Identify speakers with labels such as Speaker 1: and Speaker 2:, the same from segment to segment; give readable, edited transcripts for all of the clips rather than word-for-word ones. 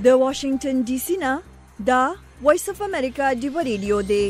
Speaker 1: د واشنگټن ډي سي نه دا وایس اف امریکا ډیو ریډیو دی.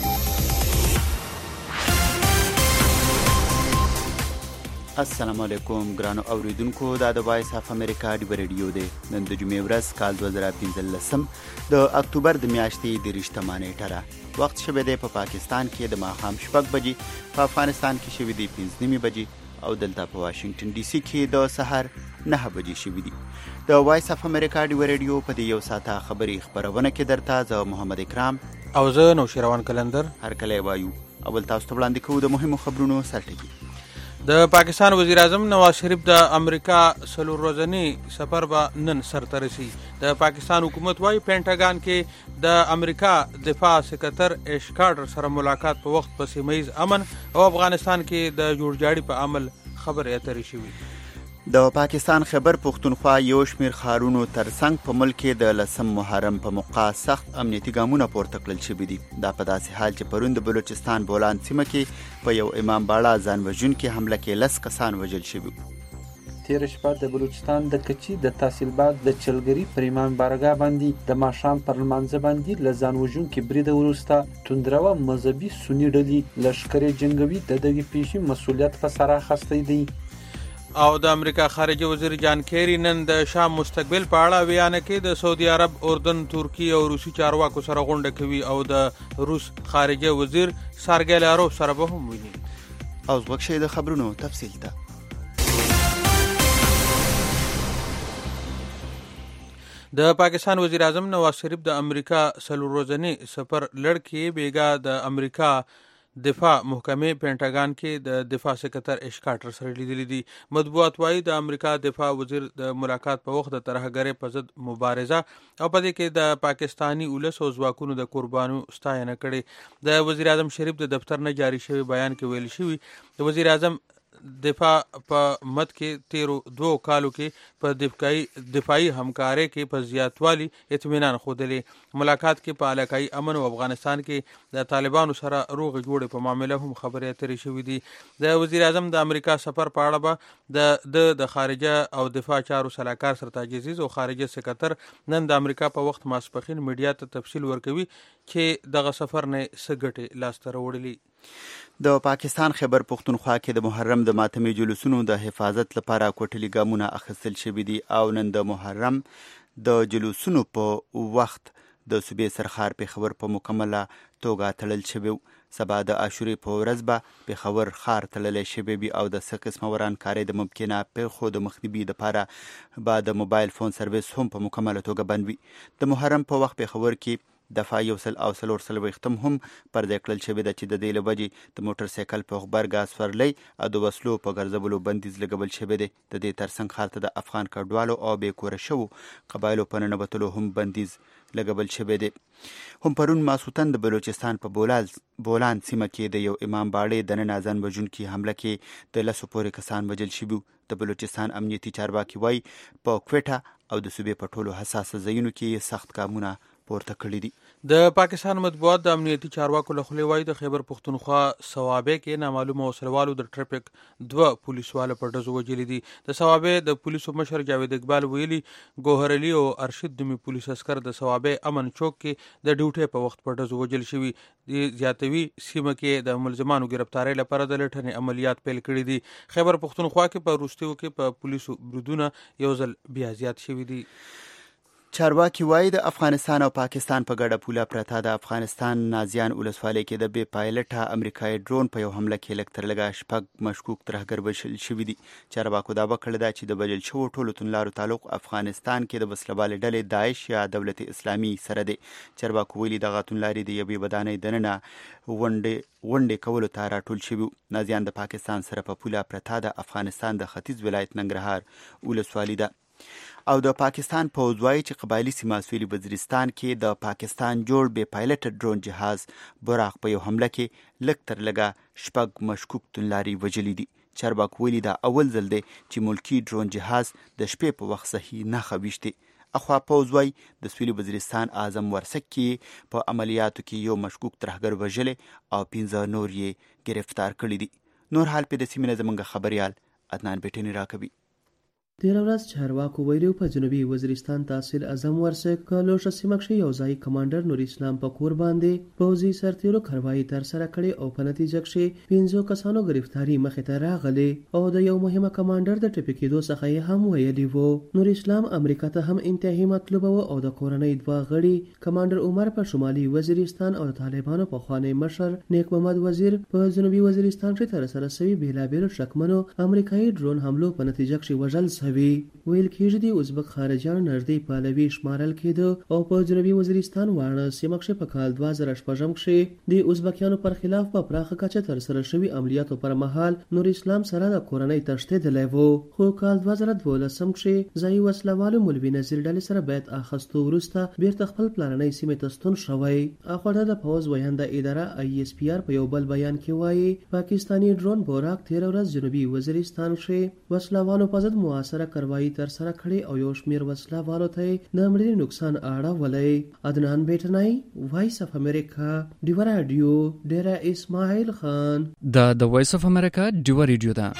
Speaker 2: السلام علیکم ګرانو اوریدونکو، دا د وایس اف امریکا ډیو ریډیو دی. نن د جمعې ورځ کال 2015 د اکتوبر د میاشتې 30 نیټه ده. وخت شوی دی په پاکستان کې د ماښام 6 بجې، په افغانستان کې شوی دی 5 بجې او دلته په واشنگټن ډي سي کې د سحر 9 بجې شوی دی. د وایس اف امریکا ډیو ریډیو په دې یو ساعته خبري خبرونه کې درته زه محمد اکرام
Speaker 3: او زه نوشیروان کلندر
Speaker 2: هر کله وایو. اول تاسو ته وړاندې کوو د مهمو خبرونو سرټکی.
Speaker 3: د پاکستان وزیر اعظم نواز شریف د امریکا 4 ورځنی سفر به نن سرته رسي. د پاکستان حکومت وايي پینټاګان کې د امریکا دفاع سکرتر ایش کارټر سره ملاقات په وخت په سیمه ییز امن او افغانستان کې د جوړجاړي په عمل خبرې اترې شوې.
Speaker 2: د پاکستان خیبر پختونخوا یو شمیر ښارونو ترڅنګ په ملک کې د 10 محرم په موقع سخت امنیتي ګامونه پورته کړل شوي دي. دا په داسې حال چې پرون د بلوچستان بولان سیمه کې په یو امام باړه ځان وژونکي حمله کې 10 کسان وژل شوي.
Speaker 4: تېره شپه د بلوچستان د کچي د تحصیل باد د چلګري پر امام بارګاه باندې د ماښام پر لمانځه باندې له ځان وژونکي برید وروسته توندروه مذهبي سني ډلې لښکرې جنګوي د دغې پیښې مسؤلیت په سر اخیستی دی.
Speaker 3: او د امریکا خارجه وزیر جان کیری نن د شام مستقبل په اړه ویانه کې د سعودي عرب، اردن، ترکیه او روسي چارواکو سره غونډه کوي او د روس خارجه وزیر سارګی لاروف سره به هم ویني.
Speaker 2: او وګ شي د خبرونو تفصیل ته.
Speaker 3: د پاکستان وزیر اعظم نواز شریف د امریکا 4 ورځنی سفر لړ بیګا د امریکا دفاع محکمې پینټاګان کې د دفاع سکرتر ایش کارټر سره لیدلی دي. مطبوعات وايي د امریکا دفاع وزیر د ملاقات په وخت د ترهګرۍ په ضد مبارزه او په دې کې د پاکستانی ولس او ځواکونو د قربانو ستاینه کړې. د وزیر اعظم شریف د دفتر نه جاری شوی بیان کې ویل شوی د وزیر اعظم دفاع په مد کې 13 کالو کې په دفاعي همکارۍ کې په زیاتوالي اطمینان ښودلی. ملاقات کې په علاقايي امن او افغانستان کې د طالبانو سره روغې جوړې په معامله هم خبرې اترې شوې دي. د وزیر اعظم د امریکا سفر په اړه به د خارجه او دفاع چارو سلاکار سرتاج عزیز او خارجه سکرتر نن د امریکا په وخت ماسپښین میډیا ته تفصیل ورکوي چې دغه سفر نه څه ګټې لاسته راوړلي.
Speaker 2: د پاکستان خیبر پختونخوا کې د محرم د ماتمي جلوسونو د حفاظت لپاره کوټلي ګامونه اخیستل شوي دي او نن د محرم د جلوسونو په وخت د صوبې سرخار پېښور په مکمله توګه تړل شوی. سبا د عاشورې په ورځ به پېښور ښار تړلی شوی وي او د څه قسمه ورانکارۍ د ممکنه پیښو د مخنیوي لپاره به د موبایل فون سرویس هم په مکمله توګه بند وي. د محرم په وخت پېښور کې دفاع 140 هم پر ځای کړل شوې ده چې د دې له وجې د موټر سایکل په غبرګ سورلۍ او د وسلو په ګرځولو بندیز لګول شوی دی. د دې ترڅنګ ښار ته د افغان کډوالو او بې کوره شوو قبایلو په ننوتلو هم بندیز لګول شوی دی. هم پرون ماسوتن د بلوچستان په بولان سیمه کې د یو امام باړې د ننه ځان وژونکي حمله کې د 10 پورې کسان وژل شوي. د بلوچستان امنیتي چارواکي وایي په کوټه او د صوبې په ټولو حساسه ځایونو کې سخت ګامونه پورته کړي دي.
Speaker 3: د پاکستان مطبوعات د امنیتي چارواکو له خولې وایي د خیبر پختونخوا صوابۍ کې نامعلومه وسلوالو د ټریفیک 2 پولیسوالو په ډزو وژلي دي. د صوابۍ د پولیسو مشر جاوید اقبال ویلي ګوهر علي او ارشد نومي پولیس اسکر د صوابۍ امن چوک کې د ډیوټۍ په وخت په ډزو وژل شوي. زیاتوي سیمه کې د ملزمانو گرفتارۍ لپاره د لټنې عملیات پیل کړي دي. خیبر پختونخوا کې په وروستیو کې په پولیسو بریدونه یو ځل بیا زیات شوي دي.
Speaker 2: چارواکي وایي د افغانستان او پاکستان په ګډه پوله پرته د افغانستان نازیان ولسوالۍ کې د بې پایلټه امریکایي ډرون په یو حمله کې لږ تر لږه 6 مشکوک ترهګر وژل شوي دي. چارواکو دعوه کړې ده چې د وژل شوو ټولو توندلارو تعلق افغانستان کې د وسلوالې ډلې داعش یا دولت اسلامي سره دی. چارواکو ویلي دغه توندلارې د یوې ودانۍ دننه غونډې کولو ته راټول شوي. نازیان د پاکستان سره په پوله پرته د افغانستان د ختیځ ولایت ننګرهار ولسوالي ده. او د پاکستان پوځ وایي چې قبایلي سیمه سویلي وزیرستان کې د پاکستان جوړ بې پایلټه ډرون جهاز براق په یو حمله کې لږ تر لږه 6 مشکوک توندلاري وژلي دي. چارواکو ویلي دا اول ځل دی چې ملکي ډرون جهاز د شپې په وخت صحیح نښه ویشتي. اخوا پوځ وایي د سویلي وزیرستان اعظم ورسک کې په عملیاتو کې یو مشکوک ترهګر وژلی او 15 نور یې گرفتار کړي دي. نور حال په د سیمې نه زموږ خبریال عدنان بیټنی راکوي.
Speaker 5: تېره ورځ چارواکو ویلي په جنوبي وزیرستان تحصیل اعظم ورسک کلوشه سیمه کښې یو ځای کمانډر نور اسلام په کور باندې پوځي سرتېرو کاروایي ترسره کړې او په نتیجه کښې 15 کسانو گرفتاري مخې ته راغلې او د یو مهمه کمانډر د ټپي کېدو څخه یې هم ویلي وو. نور اسلام امریکا ته هم انتهایی مطلوبه وه او د کورنۍ 2 غړي کمانډر عمر په شمالي وزیرستان او د طالبانو پخوانی مشر نیک محمد وزیر په جنوبي وزیرستان کښې ترسره شوي بېلابېلو شکمنو امریکایي ډرون حملو په نتیجه کښې وژل شوي. ویل کېږي د ازبک خارجیانو نږدې پالوي شمارل کېده او په جنوبي وزیرستان واړه سیمه کښې په کال 2006 کښې د ازبکیانو پر خلاف په پراخه کچه ترسره شوي عملیاتو پر مهال نور اسلام سره د کورنۍ تښتېدلی و، خو کال 2012 کښې ځایي وسلوالو مولوي نذیر ډلې سره بیعت اخیستو وروسته بیرته خپل پلرنۍ سیمې ته ستون شوی. اخواته د پوځ وینده اداره ISPR په یو بل بیان کې وایي پاکستاني ډرون بوراک 13 ورځ جنوبي وزیرستان کښې وسلوالو په ضد موثره کاروایي ترسره کړې او یو شمېر وسلوالو ته د مړینې نقصان اړولی. عدنان بیټنی، وایس اف امریکا، ډیوه راډیو، ډیره اسماعیل خان.
Speaker 6: د وایس اف امریکا ډیوه راډیو ده.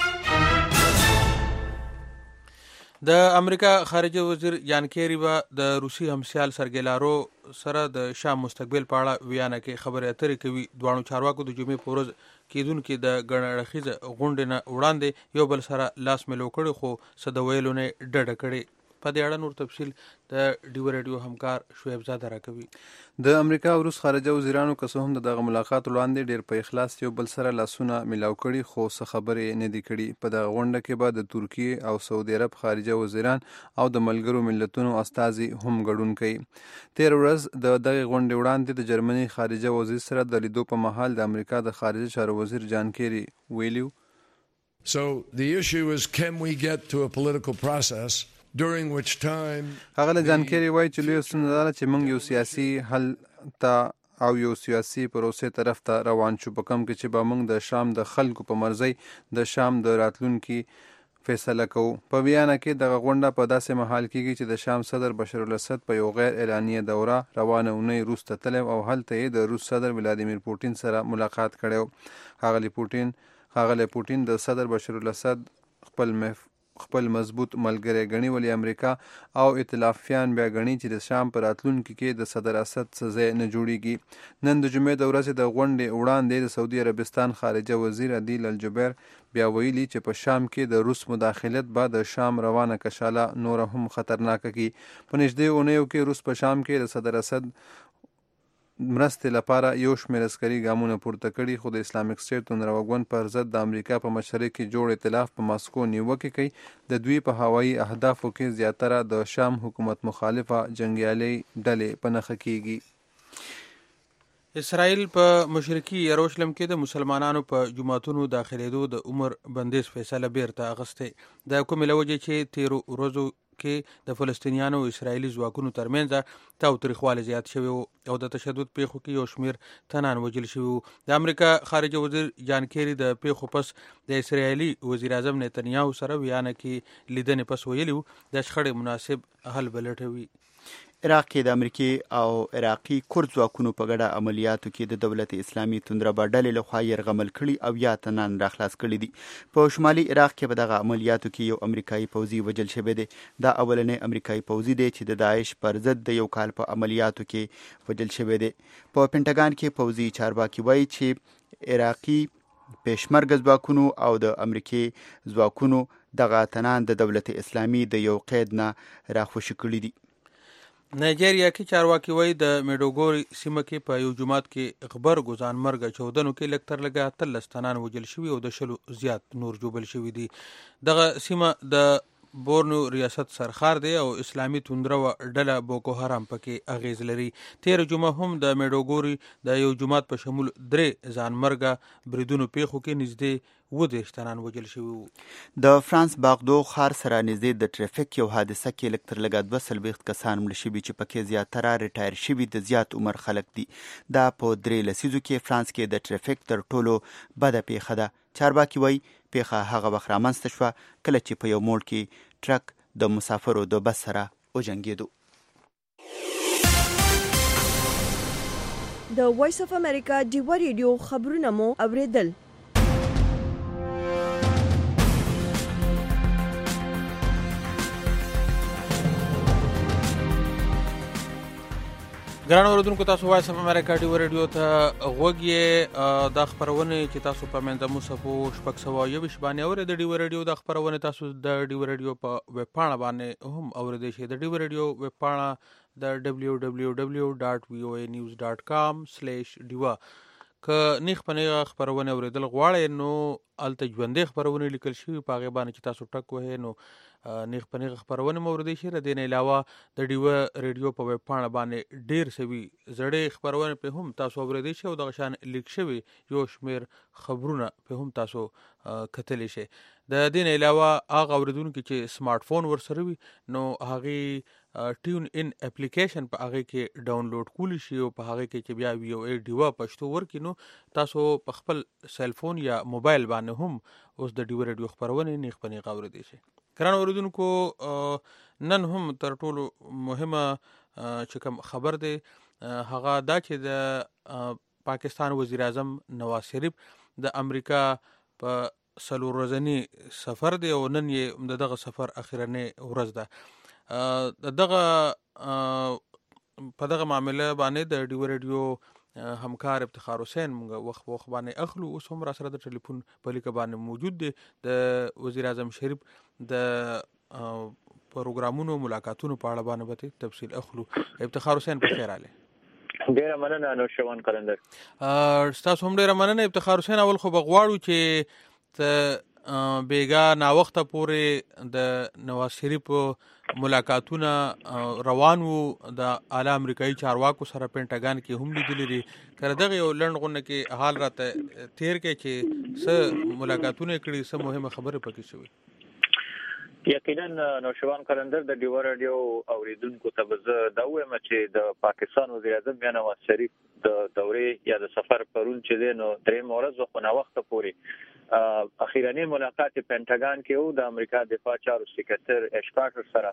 Speaker 3: د امریکا خارجه وزیر جان کیری به د روسي همسیال سرګی لاروف سره د شام مستقبل په اړه ویانه کې خبرې اترې کوي. دواړو چارواکو د جمعې په ورځ کېدونکې د ګڼ اړخیزه غونډې نه وړاندې یو بل سره لاس میلو کړی خو څه د ویلو نه ډډه کړې. په دې اړه نور تفصیل د ډیوه راډیو همکار شعیب زاده راکوي.
Speaker 7: د امریکا او روس خارجه وزیرانو که څه هم د دغه ملاقات وړاندې ډېر په اخلاص یو بل سره لاسونه میلاو کړي خو څه خبرې نه دي کړي. په دغه غونډه کې به د ترکیې او سعودي عرب خارجه وزیران او د ملګرو ملتونو استازي هم ګډون کوي. 13 ورځ د دغه غونډې وړاندې د جرمني خارجه وزیر سره د لیدو په مهال د امریکا د خارجه چارو وزیر جان کیری ویلیو
Speaker 8: So the issue is, can we get to a political process during which time
Speaker 7: هغه له جان کیری وایي چې لویه ستونزه ده چې موږ یو سیاسي حل ته او یو سیاسي پروسې طرف ته روان شو، په کوم کې چې به موږ د شام د خلکو په مرضی د شام د راتلونکي فیصله کوو. په بیانه کې دغه غونډه په داسې مهال کېږي چې د شام صدر بشار الاسد په یو غیر اعلانیه دوره روانه اونۍ روس ته تللی او هلته یې د روس صدر ولادیمیر پوټین سره ملاقات کړی. ښاغلی پوټین د صدر بشار الاسد خپل مضبوط ملګری ګڼي، ولی امریکا او ائتلافیان بیا ګڼي چې د شام په راتلونکي کې د صدر اسد څه ځای نه جوړیږي. نن د جمعې د ورځې د غونډې وړاندې د سعودي عربستان خارجه وزیر عدیل الجبیر بیا ویلي چې په شام کې د روس مداخلت به د شام روانه کشاله نور هم خطرناکه کی. په نږدې اونیو کې روس په شام کې د صدر اسد مرستې لپاره یو شمېر عسکري ګامونه پورته کړي، خو د اسلامیک سټیټ تندروګون پر ضد د امریکا په مشرۍ کې جوړ ائتلاف په ماسکو نیوکې کوي. د دوی په هوایي اهدافو کې زیاتره د شام حکومت مخالفه جنګیالي ډلې په نښه کېږي.
Speaker 3: اسرائیل په مشرقي یروشلم کې د مسلمانانو په جوماتونو داخلېدو د عمر بندیز فیصله بیرته اخیستې. د کومې له وجې چې 13 ورځو کې د فلسطینیانو او اسرائیلي ځواکونو ترمنځ تاوتریخوالی زیات شوی او د تشدد پیښو کې یو شمېر تنان وژل شوي. د امریکا خارجه وزیر جان کیری د پیښو پس د اسرائیلي وزیر اعظم نتنیاهو سره ویانه کې لیدنې پس ویلي د شخړې مناسب حل بلټوي.
Speaker 2: عراق کې د امریکای او عراقي کورد ځواکونو په ګډه عملیاتو کې د دولت اسلامي توندربا ډلې لخوا یرغمل کړي او یا تنان راخلاص کړي دي. په شمالي عراق کې په دغه عملیاتو کې یو امریکایي پوځي وژل شوی دی. دا اولنی امریکایي پوځي دی چې د داعش پر ضد د یو کال په عملیاتو کې وژل شوی دی. په پینټاګان کې پوځي چارواکي وایي چې عراقي پېشمرګه ځواکونو او د امریکای ځواکونو دغه تنان د دولت اسلامي د یو قید نه راخوشي کړي دي.
Speaker 3: نایجیریا کې چارواکي وایي د میډوګوري سیمه کې په یو جومات کې غبر ګزان مرګ چودنو کې لږ تر لږه 13 تنان وژل شوي او د 10 زیات نور ژوبل شوي دي. دغه سیمه د بورنو ریاست سرخار دی او اسلامي توندرو ډله بوکو حرام پکې اغیز لري. 13 جمعه هم د میډوګوري د یو جومات په شمول 3 ځان مرګه بریدونو پیښو کې نږدې 20 تنان وژل شوي وو.
Speaker 2: د فرانس باغدو ښار سره نږدې د ټریفیک یو حادثه کې لږ تر لږه 240 کسان مړه شوي چې پکې زیاتره ریټایر شوي د زیات عمر خلک دي. دا په 3 لسیزو کې فرانس کې د ټریفیک تر ټولو بده پیښه ده. چارواکي وایي پیښه هغه وخت رامنځته شوه کله چې په یو موړ کې ټرک د مسافرو د بس سره وجنګېدو.
Speaker 1: د وایس اف امریکا ډیوه ریډیو خبرونه مو اوریدل.
Speaker 3: ګران اوریدونکو تاسو وایس اف امریکا ډیو ریډیو ته غوږ یې د خبرونه چې تاسو په منځمو صفو شپږ سوه یویشت باندې اورئ د ډیو ریډیو د خبرونه تاسو د ډیو ریډیو په ویب پاڼه باندې هم اوریدئ شئ د ډیو ریډیو ویب پاڼه د www.voanews.com/diva که نیخ په نیغه خبرونه اوریدل غواړئ نو هلته ژوندۍ خبرونه لیکل شوي په هغې باندې چې تاسو ټک وهئ نو نیغ په نیغه خبرونه مو اوریدی شي. له دې نه علاوه د ډیوه ریډیو په ویب پاڼه باندې ډېر سوي زړې خبرونه پې هم تاسو اوریدی شي او دغه شان لیک شوي یو شمېر خبرونه پې هم تاسو کتلی شئ. د دې نه علاوه هغه اوریدونکي چې سمارټ فون ورسره وي نو هغې ټیون ان اپلیکیشن په هغې کې ډاونلوډ کولی شي او په هغې کې چې بیا VOA ډیوه پښتو ورکړي نو تاسو په خپل سیلفون یا موبایل باندې هم اوس د ډیوه ریډیو خبرونې نیغ په نیغه اوریدی شي. ګران اوریدونکو نن هم تر ټولو مهمه چې کوم خبر دی هغه دا چې د پاکستان وزیر اعظم نواز شریف د امریکا په 4 ورځني سفر دی او نن یې د دغه سفر اخرنۍ ورځ ده. دغه په دغه معامله باندې د ډیو ریډیو همکار افتخار حسین موږ وخت باندې اخلو. اوس هم را سره د ټلیفون په لیکه باندې موجود دی. د وزیر اعظم شریف د پروګرامونو ملاقاتونو په اړه باندې به تفصیل اخلو. افتخار حسین په خیر راغلی.
Speaker 9: ډیره مننه نوشوان قلندر.
Speaker 3: ستاسو هم ډیره مننه افتخار حسین. اول خو به غواړو چې بیګا ناوخته پورې د نواز شریف ملاقاتونه روان وو د اعلی امریکایي چارواکو سره پینټاګان کې هم لیدلي دي. که دغه یو لنډ غونډه کې حال راته تیر کې چې څه ملاقاتونه کړي څه مهمه خبرې پکې شوي.
Speaker 9: یقینا نوشوان قلندر د ډیو ریډیو اوریدونکو ته زه دا وایم چې د پاکستان وزیر اعظم نواز شریف د دورې یا د سفر پرون چې دی نو درېیم ورځ خو ناوخته پورې اخیرنی ملاقات پینټاګان کې او د امریکا دفاع چارو سکرټر اش کارټر سره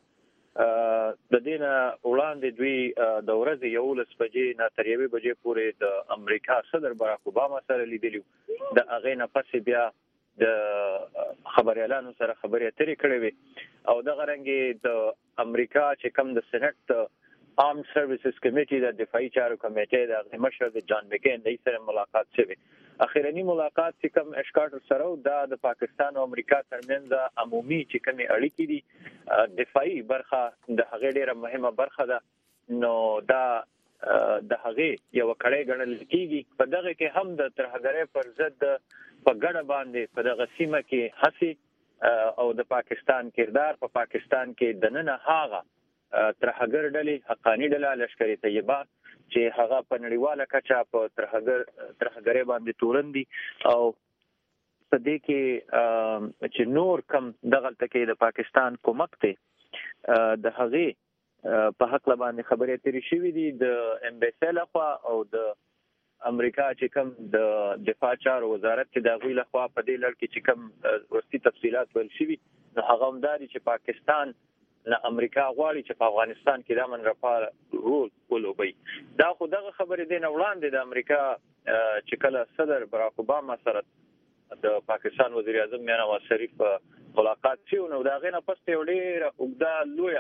Speaker 9: د دین وړاندې دوی د ورځې 11 بجې نه تر 1 بجې پورې د امریکا صدر باراک اوباما سره لیدلی. د هغې نه پس بیا د خبريالانو سره خبرې اترې کړې وي او دغه رنګې د امریکا چې کوم د سېنات آرم سروسز کمیټي د دفاعي چارو کمیټې د مشر د جان مکین د سره ملاقات شوه. اخیرنی ملاقات چې کوم اشکارټر سره دا د پاکستان او امریکا ترمنځ عمومي چې کومې اړیکې دي دفاعي برخه د هغې ډیره مهمه برخه ده نو دا د هغې یو کړه ګڼل کېږي. په دغه کې هم د ترهګرۍ پر ضد په ګډه باندې په دغه سیمه کې هڅې او د پاکستان کردار په پاکستان کې د نن هغه ترهګر ډلې حقانی ډله لشکري طیبه چې هغه په نړیواله کچه په ترهګرۍ باندې تورن دي او په دې کې چې نور کم دغلته کې د پاکستان کومک ته د هغې په حق باندې خبرې اترې شوې دي د امبیسي لخوا او د امریکا چې کوم د دفاع چارو وزارت کې د غوی لخوا په دې لړ کې چې کوم ورستي تفصيلات ول شوي نو هغه هم داري چې پاکستان نه امریکا غواړي چې په افغانستان کې د امن لپاره رول ولوبي. دا خو دغه خبرې دین وړاندې د امریکا چې کله صدر باراک اوباما سره د پاکستان وزیر اعظم نواز شریف ملاقات شو نو دا غینه پس ته ډیره وګدا لویا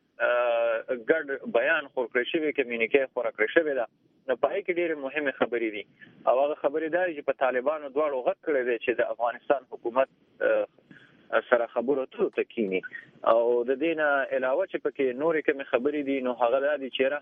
Speaker 9: ګډ بیان خورکړی شوی کمیونیکي خورکړی شوی دا نو په کې ډیره مهمه خبرې دي او هغه خبرې دا چې په طالبانو دواړو غږ کړی دی چې د افغانستان حکومت سره خبرو ته تکینی او د دینه علاوه چې پکې نورې کوم خبرې دي نو هغه د چیرې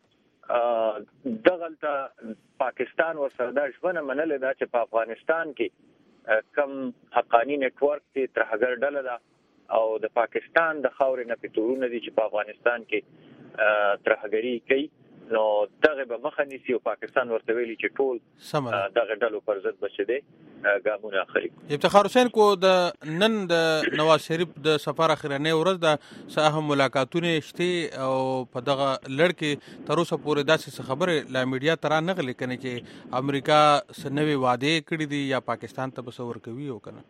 Speaker 9: دغلطه پاکستان ورسره د ژوند منل دا چې په افغانستان کې کم حقانی نتورک ته ترهګر ډله ده او د پاکستان د خاورې نه پټورونه دي چې په افغانستان کې ترهګری کوي نو دغه به مخه نیسي او پاکستان ورته ویلي چې ټول دغه ډلو پر ضد بچي ګامونه اخلي.
Speaker 3: افتخار حسین کو د نن د نواز شریف د سفر اخرنۍ ورځ د ساهم ملاقاتونه شته او په دغه لړ کې تر اوسه پورې داسې خبره لا میډیا ترا نغلی کنه چې امریکا سنوي وعده کړې دي یا پاکستان ته بسور کوي او کنه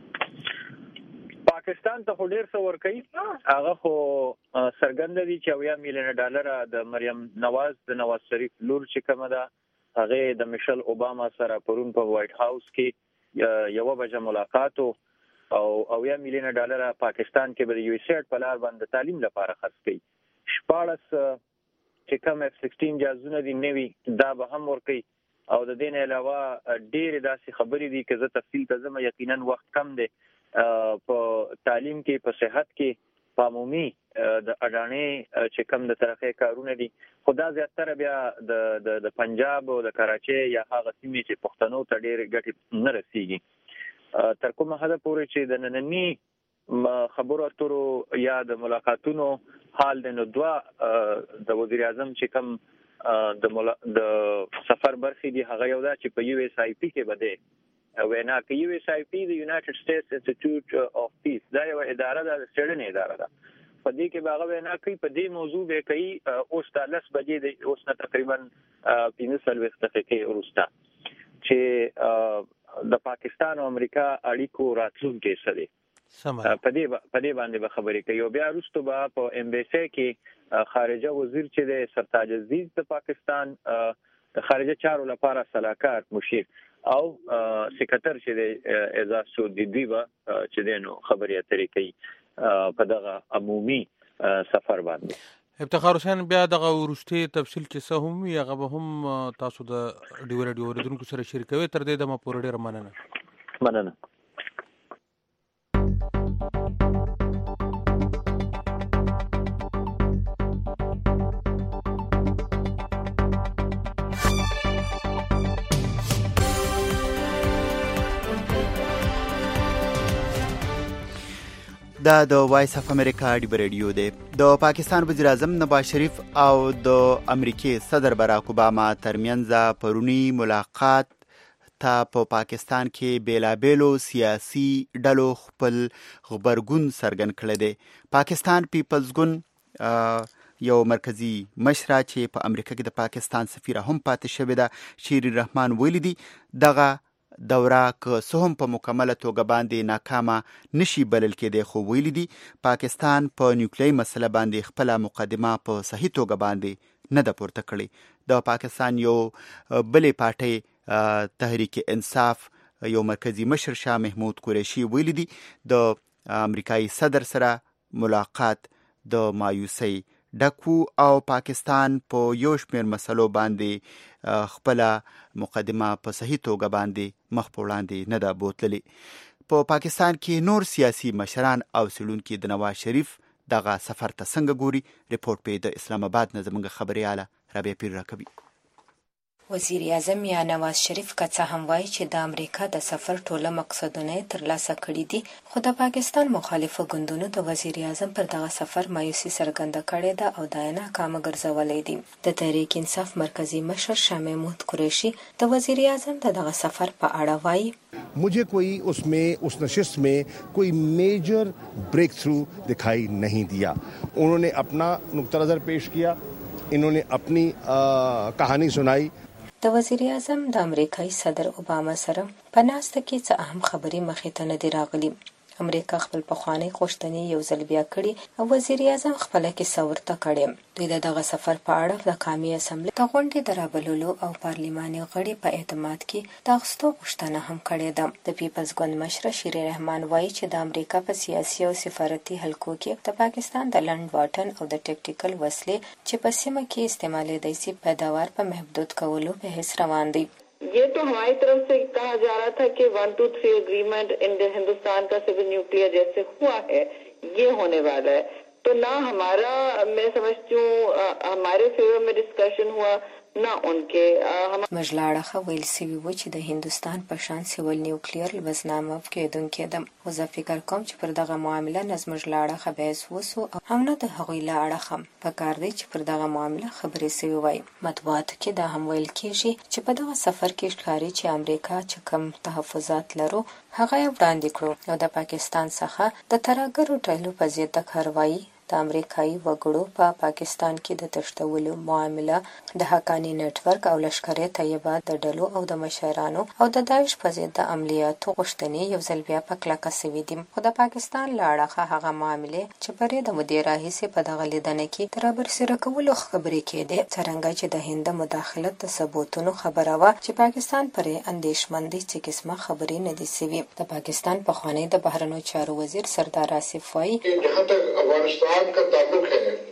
Speaker 9: پاکستان ته ډیر څه ورکوي هغه خو سرګند دي چې $1 میلیون د مریم نواز د نواز شریف لور چې کوم ده هغه د میشل اوباما سره پرون په وایټ هاوس کې یو بجه ملاقات او $1 میلیون پاکستان کې به یو سیټ په لار باندې تعلیم لپاره خرڅ کړي. 14 چې کوم F-16 جهازونه دي نوي دا به هم ورکوي او د دې نه علاوه ډېرې داسې خبرې دي که زه تفصیل ته ځم یقینا وخت کم دی په تعلیم کې په صحت کې په عمومي د اډانې چې کوم د ترقۍ کارونه دي خو دا زیاتره بیا د پنجاب او د کراچۍ یا هغه سیمې چې پښتنو ته ډېرې ګټې نه رسیږي تر کومه حده پورې چې د ننني خبرو اترو یا د ملاقاتونو حال د نو دوه د وزیر اعظم چې کوم د سفر برخې دي هغه یو دا چې په USIP کې بده وینا کوي USIP د یونایټډ سټیټس انسټیټیوټ اف پیس دا یو اداره ده څېړنې اداره ده په دې کې هغه وینا کوي په دې موضوع به کوي اوس د 10 بجې د اوس نه تقریبا 15 دقیقې وروسته چې د پاکستان او امریکا اړیکو راتلونکي څه دي په دې باندې به خبرې کوي او بیا وروسته به په امبیسي کې خارجه وزیر چې د سرتاج عزیز د پاکستان د خارجه چارو لپاره صلاحکار مشیر او سکرټر چې د اعزاز سعودي دی به چې دینو خبرې اترې کوي په دغه عمومي سفر باندې
Speaker 3: افتخار حسین بیا دغه ورستي تفصیل چې څه هم وي هغه به هم تاسو د ډیو رادیو اوریدونکو سره شریکوي تر دې دمه پورې ډېره مننه
Speaker 2: دا د وایس اف امریکا ډیو رادیو دی د پاکستان وزیر اعظم نواز شریف او د امریکای صدر باراک اوباما ترمنځ پرونی ملاقات ته په پاکستان کې بیلابېلو سیاسي ډلو خپل غبرګون څرګند کړی دی پاکستان پیپلز ګوند یو مرکزی مشره چې په امریکا کې د پاکستان سفیره هم پاتې شوې ده شیرین رحمان ویلي دي دغه دوره که څه هم په مکمله توګه باندې ناکامه نشي بلل کېدی خو ویلي دي پاکستان په نیوکلیري مسله باندې خپله مقدمه په صحیح توګه باندې نه ده پورته کړې د پاکستان یو بلې پارټۍ تحریک انصاف یو مرکزی مشر شاه محمود قریشي ویلي دي د امریکایي صدر سره ملاقات د مایوسۍ ډکو او پاکستان په یو شمېر مسلو باندې خپله مقدمه په صحیح توګه باندې مخ په وړاندې نه ده بوتللې په پاکستان کې نور سیاسي مشران او څېړونکي د نواز شریف دغه سفر ته څنګه ګوري ریپورټ په د اسلام آباد نه زموږ خبریاله رابعه پیر راکوي
Speaker 10: وزیر اعظم یا نواز شریف که څه هم وایي چې د امریکا د سفر ټوله مقصدونه ترلاسه کړي دي خو د پاکستان مخالفو ګوندونو د وزیر اعظم پر دغه سفر مایوسي څرګنده کړې ده او دا یې ناکامه ګرځولی دي د تحریک انصاف مرکزی مشر شاه محمود قریشي د وزیر اعظم د دغه سفر په اړه وایي
Speaker 11: मुझे कोई उसमें उस नशिस्त में कोई मेजर ब्रेक थ्रू दिखाई नहीं दिया उन्होंने अपना नुक्ता नज़र पेश किया इन्होंने अपनी कहानी सुनाई
Speaker 10: د وزیر اعظم د امریکایي صدر اوباما سره په ناسته کې څه اهم خبرې مخې ته نه دي راغلي امریکا خپل پخوانی غوښتنې یو ځل بیا کړي او وزیر اعظم خپله کیسه ورته کړې دوی د دغه سفر په اړه د قومي اسمبلې د غونډې د رابللو او پارلماني غړي په اعتماد کې د اخیستو غوښتنه هم کړې ده د پیپلز ګوند مشره شیرین رحمان وایي چې د امریکا په سیاسي او سفارتي حلقو کې د پاکستان د لنډ واټن او د ټکټیکل وسلې چې په سیمه کې استعمالیدای شي پیداوار په محدود کولو په هیڅ روان دي
Speaker 12: ये तो हमारी तरफ से कहा जा रहा था कि 1-2-3 एग्रीमेंट हिंदुस्तान का सिविल न्यूक्लियर जैसे हुआ है ये होने वाला है तो ना हमारा मैं समझती हूँ हमारे फेवर में डिस्कशन हुआ نه اونکه
Speaker 10: مجلاړه ویل سوي و چې د هندستان په شان سیول نیوکلیر لوزنامه کېدونکې ده خو زه فکر کوم چې پر دغه معامله نظم مجلاړه بحث وسو او هم نه د هغوی له اړخه په کار دی چې پر دغه معامله خبرې سوي وای مطبوعاتو کې دا هم ویل کېږي چې په دغه سفر کې ښکاري چې امریکا چې کوم تحفظات لرو هغه یې وړاندې کړو او د پاکستان څخه د ترهګرو ډلو په ضد د کاروایي د امریکایي وګړو په پاکستان کې د تښتولو معامله د حقانی نېټ ورک او لشکره طیبه د ډلو او د مشرانو او د داعش په ضد د عملیاتو غوښتنې یو ځل بیا په کلکه سوي دي خو د پاکستان له اړخه هغه معاملې چې پرې د مودې راهیسې په دغه لیدنه کې تر برسېره کولو خبرې کېدې څرنګه چې د هند مداخلت د ثبوتونو خبره وه چې پاکستان پرې اندېښمن دی چې قسمه خبرې نه دي سوي د پاکستان پخوانی د بهرنیو چارو وزیر سردار آصف وایي
Speaker 13: افغانستان का ताल्लुक है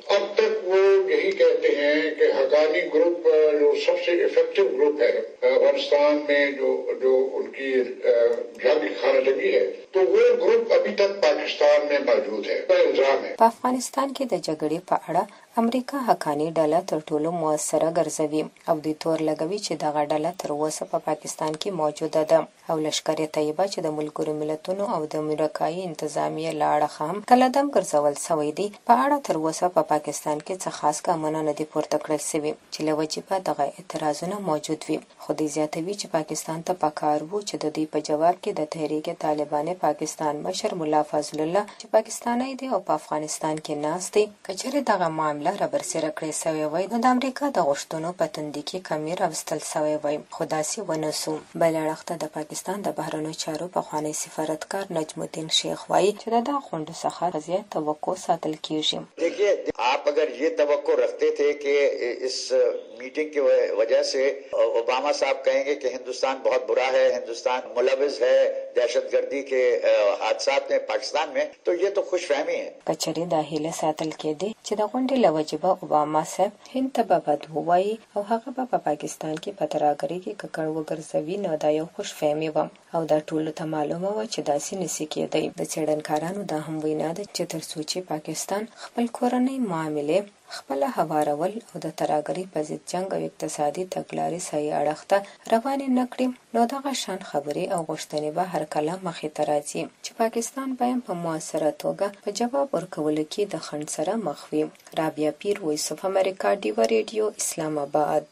Speaker 13: अब तक वो यही कहते हैं कि हक्कानी ग्रुप जो सबसे इफेक्टिव ग्रुप है अफगानिस्तान में, जो उनकी ड्रग खानाजगी है, तो वो ग्रुप अभी तक पाकिस्तान में मौजूद है, इल्जाम है।
Speaker 10: په افغانستان کې د جګړې په اړه امریکا حقانی ډله تر ټولو موثره ګرځوي او د تور لګوي چې دغه ډله تر اوسه په پاکستان کې موجوده ده او لشکر طیبه چې د ملګرو ملتونو او د امریکایي انتظامیه له اړخه هم کله دم ګرځول شوی دی، په اړه تر اوسه په پاکستان کې څه خاص ګامونه نه دي پورته کړل شوي چې له وجې دغه اعتراضونه موجود وي. خو دوی زیاتوي چې پاکستان ته پکار وو چې د دوی په جواب کې د تحریک طالبان پاکستان مشر ملا فضل الله چې پاکستانی دی او په افغانستان کې ناست دی، کچره دغه معامله را برسېره کړې شوې وای نو د امریکا د غوښتنو په تندي کې کمی راوستل شوی وای، خو داسې ونه سو. بل اړخ ته د پاکستان د بهرنیو چارو پخوانی سفارتکار نجم الدین شیخ وایي چې د دغه غونډو څخه زیات توقع ساتل کیږي.
Speaker 14: देखिए, आप अगर ये तवक्को रखते थे कि इस मीटिंग की वजह से ओबामा साहब कहेंगे कि हिंदुस्तान बहुत बुरा है, हिंदुस्तान मुलविस है दहशतगर्दी के हादसात में पाकिस्तान में, तो ये तो खुशफहमी है.
Speaker 10: کچری د هیله ساتل کېدی چې د غونډې له وجې به اوباما صاحب هند ته به بد ووایي او هغه به په پاکستان کې په ترهګرۍ کې ککړ وګرځوي، نو دا یو خوشفهمي وه او دا ټولو ته معلومه وه چې داسې نشي کېدی. د څېړنکارانو دا هم وینا ده چې تر څو چې پاکستان خپل کورنۍ معاملې خپله هوارول او د ترهګرۍ په ضد جنګ او اقتصادي تګلارې صحیح اړخ ته روانې نه کړي، نو دغه شان خبرې او غوښتنې به هر کله مخې ته راځي چې پاکستان به هم په مؤثره توګه په جواب ورکولو کې د خنډ سره مخ وي. رابعه پیر، وایس اف امریکا، ډیوه ریډیو، اسلام آباد.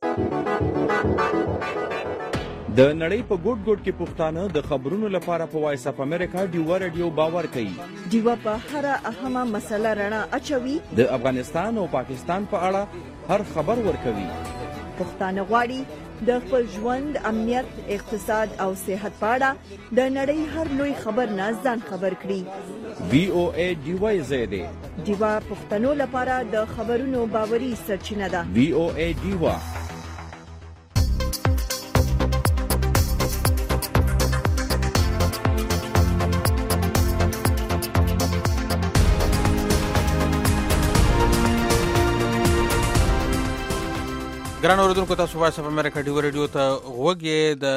Speaker 15: د نړۍ په ګوټ ګوټ کې پښتانه د خبرونو لپاره په وایس اف امریکا ډیوه ریډیو باور کوي.
Speaker 1: ډیوه په هر اهمه مسله رڼا اچوي،
Speaker 15: د افغانستان او پاکستان په اړه هر خبر ورکوي.
Speaker 1: پښتانه غواړي د خپل ژوند، امنیت، اقتصاد او صحت په اړه د نړۍ هر لوی خبر نه ځان خبر کړي.
Speaker 15: VOA ډیوه زیاده
Speaker 1: ډیوه پښتنو لپاره د خبرونو باوري سرچینه ده.
Speaker 15: VOA ډیوه.
Speaker 3: ګران اوریدونکو، تاسو وایس اف امریکا ډیوه ریډیو ته غوږ یې. د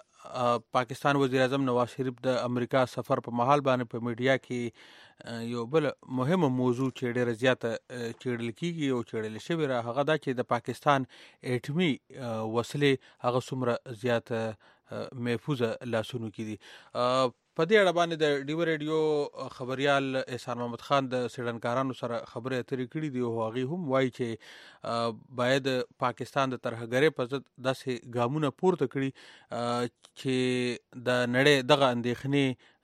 Speaker 3: پاکستان وزیر اعظم نواز شریف د امریکا سفر په مهال باندې په میډیا کې یو بل مهمه موضوع چې ډېره زیاته چیړل کیږي او چیړل شوې را هغه دا چې د پاکستان اټومي وسلې هغه څومره زیاته محفوظه لاسونو کې دي. په دې اړه باندې د ډیوه ریډیو خبریال احسان محمد خان د څېړنکارانو سره خبرې اترې کړي دي او هغې هم وایي چې باید پاکستان د ترهګرۍ په ضد داسې ګامونه پورته کړي چې د نړۍ دغه اندېښنې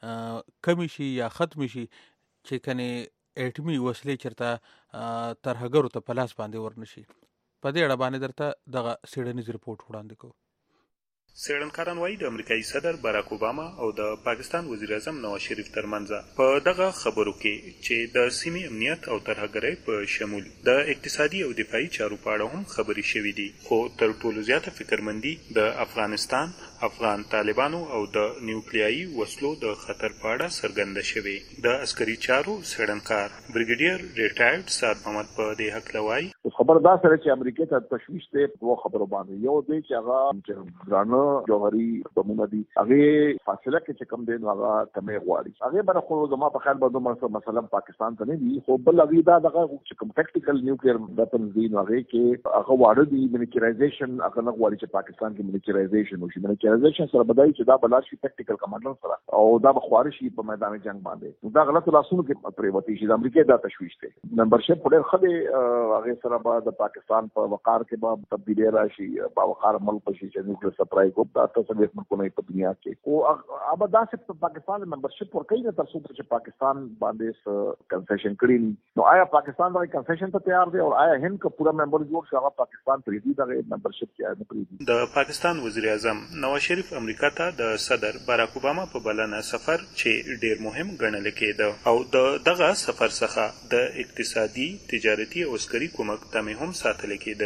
Speaker 3: کمې شي یا ختمې شي چې کنې اټومي وسلې چېرته ترهګرو ته په لاس باندې ورنشي. په دې اړه باندې درته دغه څېړنیز رپورټ وړاندې کوو.
Speaker 16: څېړنکاران وایي د امریکایي صدر باراک اوباما او د پاکستان وزیر اعظم نواز شریف ترمنځ په دغه خبرو کې چې د سیمې امنیت او ترهګرۍ په شمول د اقتصادي او دفاعي چارو په اړه هم خبرې شوې دي، خو تر ټولو زیاته فکرمندي د افغانستان، افغان طالبانو او د نیوکلیایي وسلو د خطر په اړه څرګنده شوې. د عسکري چارو څېړنکار بریګیډیر ریټایرډ سعد محمد په دې هکله وایي
Speaker 17: خبر دا سره چې امریکا ته تشویش دی په خبرو باندې. یو دی چې هغه ګرانه جوهري بمونه دي، هغه فاصله کې چې کم دی نو هغه کمې غواړي. هغه باندې خو زما په خیال باندې مثلا پاکستان ته نه دي، خو بل هغه دا دغه چې کوم ټیکټیکل نیوکلیر ویپنز دي نو هغه کې هغه واړه دي. ملټرایزیشن هغه نه غواړي چې پاکستان کې ملټرایزیشن وشي. ملټرایزیشن سره بدایي چې دا بلاشي ټیکټیکل کمانډر سره او دا بخواري شي په میدان جنگ باندې، نو دا غلط لاسونو کې پریوتی شي. د امریکا دا تشویش دی. ممبرشپ ډېر خله هغه سره به د پاکستان په وقار کې به تبدیلی راشي، با وقار ملک شي چې نیوکلیر سپلای ګروپ دا تاسو ملکونه په دنیا کې او ابا دا چې پاکستان ممبرشپ ورکړي نه تر څو چې پاکستان باندې کنسیشن کړي. نو آیا پاکستان باندې کنسیشن ته تیار دی او آیا هند کا پورا ممبر جوړ شي هغه پاکستان پریدي دغه ممبرشپ کې نه پریدي.
Speaker 16: د پاکستان وزیر اعظم نواز شریف امریکا ته د صدر باراک اوباما په بلنه سفر چې ډیر مهم ګڼل کېده او دغه سفر څخه د اقتصادي، تجارتي او عسکري کومک تمه هم ساتل کېدلې.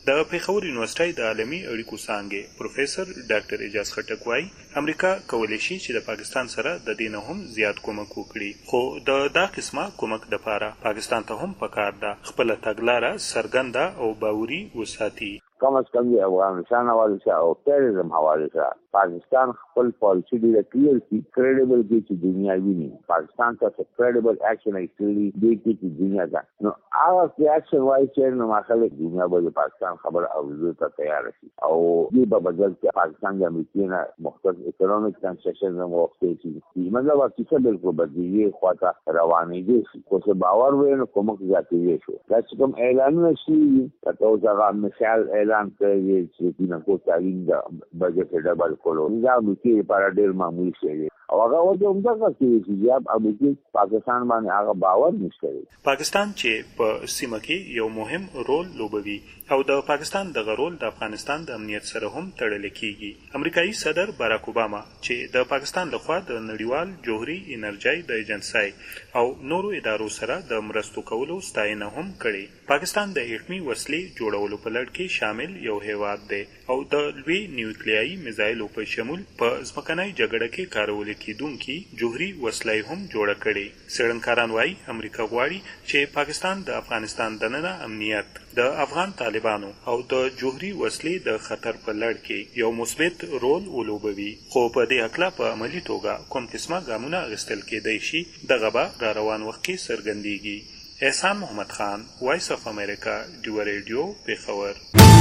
Speaker 16: د پیښور یونیورسيټي د عالمي اړیکو څانګې پروفیسور ډاکټر اجاز خټک وايي امریکا کولی شي چې د پاکستان سره د دین هم زیات کومک وکړي، خو د دا قسمه کومک د پاره پاکستان ته هم پکار ده خپل تګلارې سرګنده او باوري وساتي.
Speaker 18: کم از کم د افغانستان حواله سره او ټیرریزم حواله سره پاکستان خپل پالیسي ډیره کلیر کی کریډیبل کی چې دنیا ویني. پاکستان ته کریډیبل اکشن ایکچولی دی کی دنیا دا نو هغه اکشن وایي چې نو ماخله دنیا به پاکستان خبر اوریدو ته تیار شي او دې په بدل کې پاکستان د امریکای نه مختلف اکونومیک ترانزیشن او اقتصادي مطلب چې بالکل بدلیږي خواته روانې دي خو څه باور ویني کومک ځاتوي شو دا چې کوم اعلان شي تاسو دا مثال اعلان کوي چې دینکو تعلیم دا بجټ ډبل کولو دا مکه لپاره ډېر معمولی شی دی او هغه وجه هم دا کوي چې امریکا پاکستان باندې هغه باور نشته.
Speaker 16: پاکستان چې په سیمه کې یو مهم رول لوبوي او د پاکستان د غرول د افغانستان د امنیت سره هم تړل کیږي. امریکایي صدر باراک اوباما چې د پاکستان لخوا د نړیوال جوهري انرژي د ایجنسی او نورو ادارو سره د مرستو کولو ستاینه هم کړې. پاکستان د اټومي وسلې جوړولو په لړ کې شامل یو هیواد دی او د لوی نیوکلیایي میزایلو په شمول په ځمکنۍ جګړه کې کارول کیدونکي جوهري وسلې هم جوړه کړې. څېړنکاران وايي امریکا غواړي چې پاکستان د افغانستان دننه امنیت د افغان طالبانو او د جوهري وسلې د خطر په لړ کې یو مثبت رول ولوبوي، خو په دې اکلا په عملي توګه کوم قسمه ګامونه اخیستل کېدای شي دغه به را روان وخت کې څرګندېږي. احسان محمد خان، وایس اف امریکا، ډیو ریډیو، پیښور.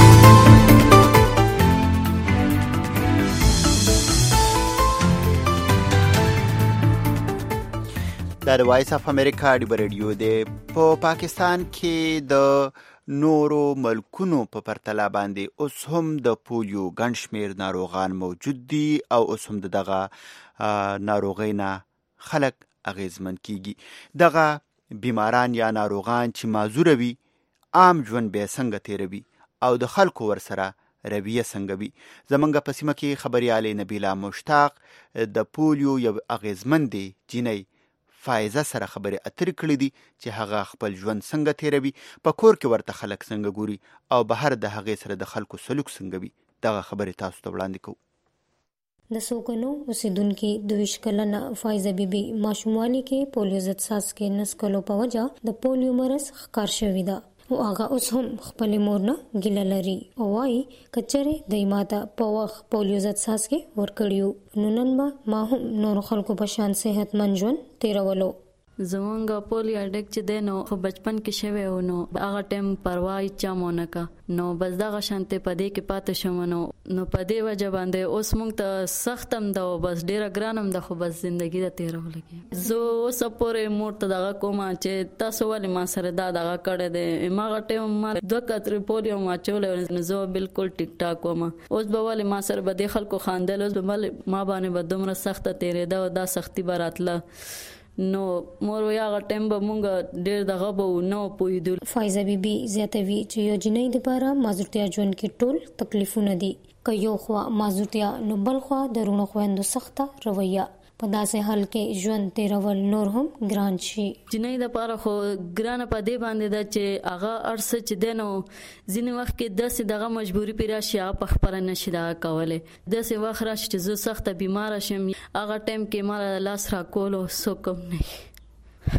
Speaker 2: دا د وایس اف امریکا ډیو ریډیو دی. په پاکستان کې د نورو ملکونو په پرتله باندې اوس هم د پولیو ګڼ شمېر ناروغان موجود دي او اوس هم دغه ناروغۍ نه خلک اغېزمن کیږي. دغه بیماران یا ناروغان چې معذوره وي عام ژوند به څنګه تیروي او د خلکو ورسره رویه څنګه وي. زمونږ په سیمه کې خبریالې نبیله مشتاق د پولیو یو اغېزمندې جینۍ فایزه سره خبرې اترې کړې دي چې هغه خپل ژوند څنګه تیروي، په کور کې ورته خلک څنګه ګوري او بهر د هغې سره د خلکو سلوک څنګه وي. دغه خبرې تاسو ته وړاندې کوو.
Speaker 19: د سوکنو اوسیدونکي 22 کلنه فایزه بیبي ماشوموالي کې پولیو ضد څاڅکي نسکلو په وجه د پولیو مرض ښکار شوی ده او هغه اوس هم خپل مور نه ګیله لري او وايي کچره د ماته په وخت پولیو ضد څاڅکي ورکړیو نو نن به ما هم نور خلکو په شان صحتمند ژوند تیرولو.
Speaker 20: زمونږ پولیو اډیک چې دی نو خو بچپن کې شوی و نو هغه ټایم پروا یې چا مونه کا نو بس دغه شانته پدې کې پاتې شوم نو پدې وجه باندې اوس مونږ ته سختم دا بس ډیره ګرانم د خو بس ژوندۍ د تیرول کې زه اوس پورې مور ته دغه کوم چې تاسو ولې ما سره دغه کړه دې ما ټایم ما دوه کتر پولیو ما چولې نو زه بالکل ټیک ټاک وم. اوس به ولې ما سره به د خلکو خاندل اوس به ما باندې به دومره سخته تیرې دا سختی براتله نو مور یاغه ټیم به مونږ ډېر دغه به نو پویدل.
Speaker 19: فایزه بیبي زیاتوي چې یو جنۍ لپاره معذورتیا ژوند کې ټول تکلیفونه دي، که یو خوا معذورتیا نو بل خوا د رونو خويندو سخته رویه په داسې حال کې ژوند تیرول نور هم ګران شي.
Speaker 20: جنۍ د پاره خو ګرانه په دې باندې ده چې هغه ارسه چې دنو ځینې وخت کې داسې دغه مجبوری پیرا شي په خبره نشي دا کوله داسې وخت راشي چې زه سخته بیمار شم هغه ټایم کې مال لاس را کولو سو کوم نه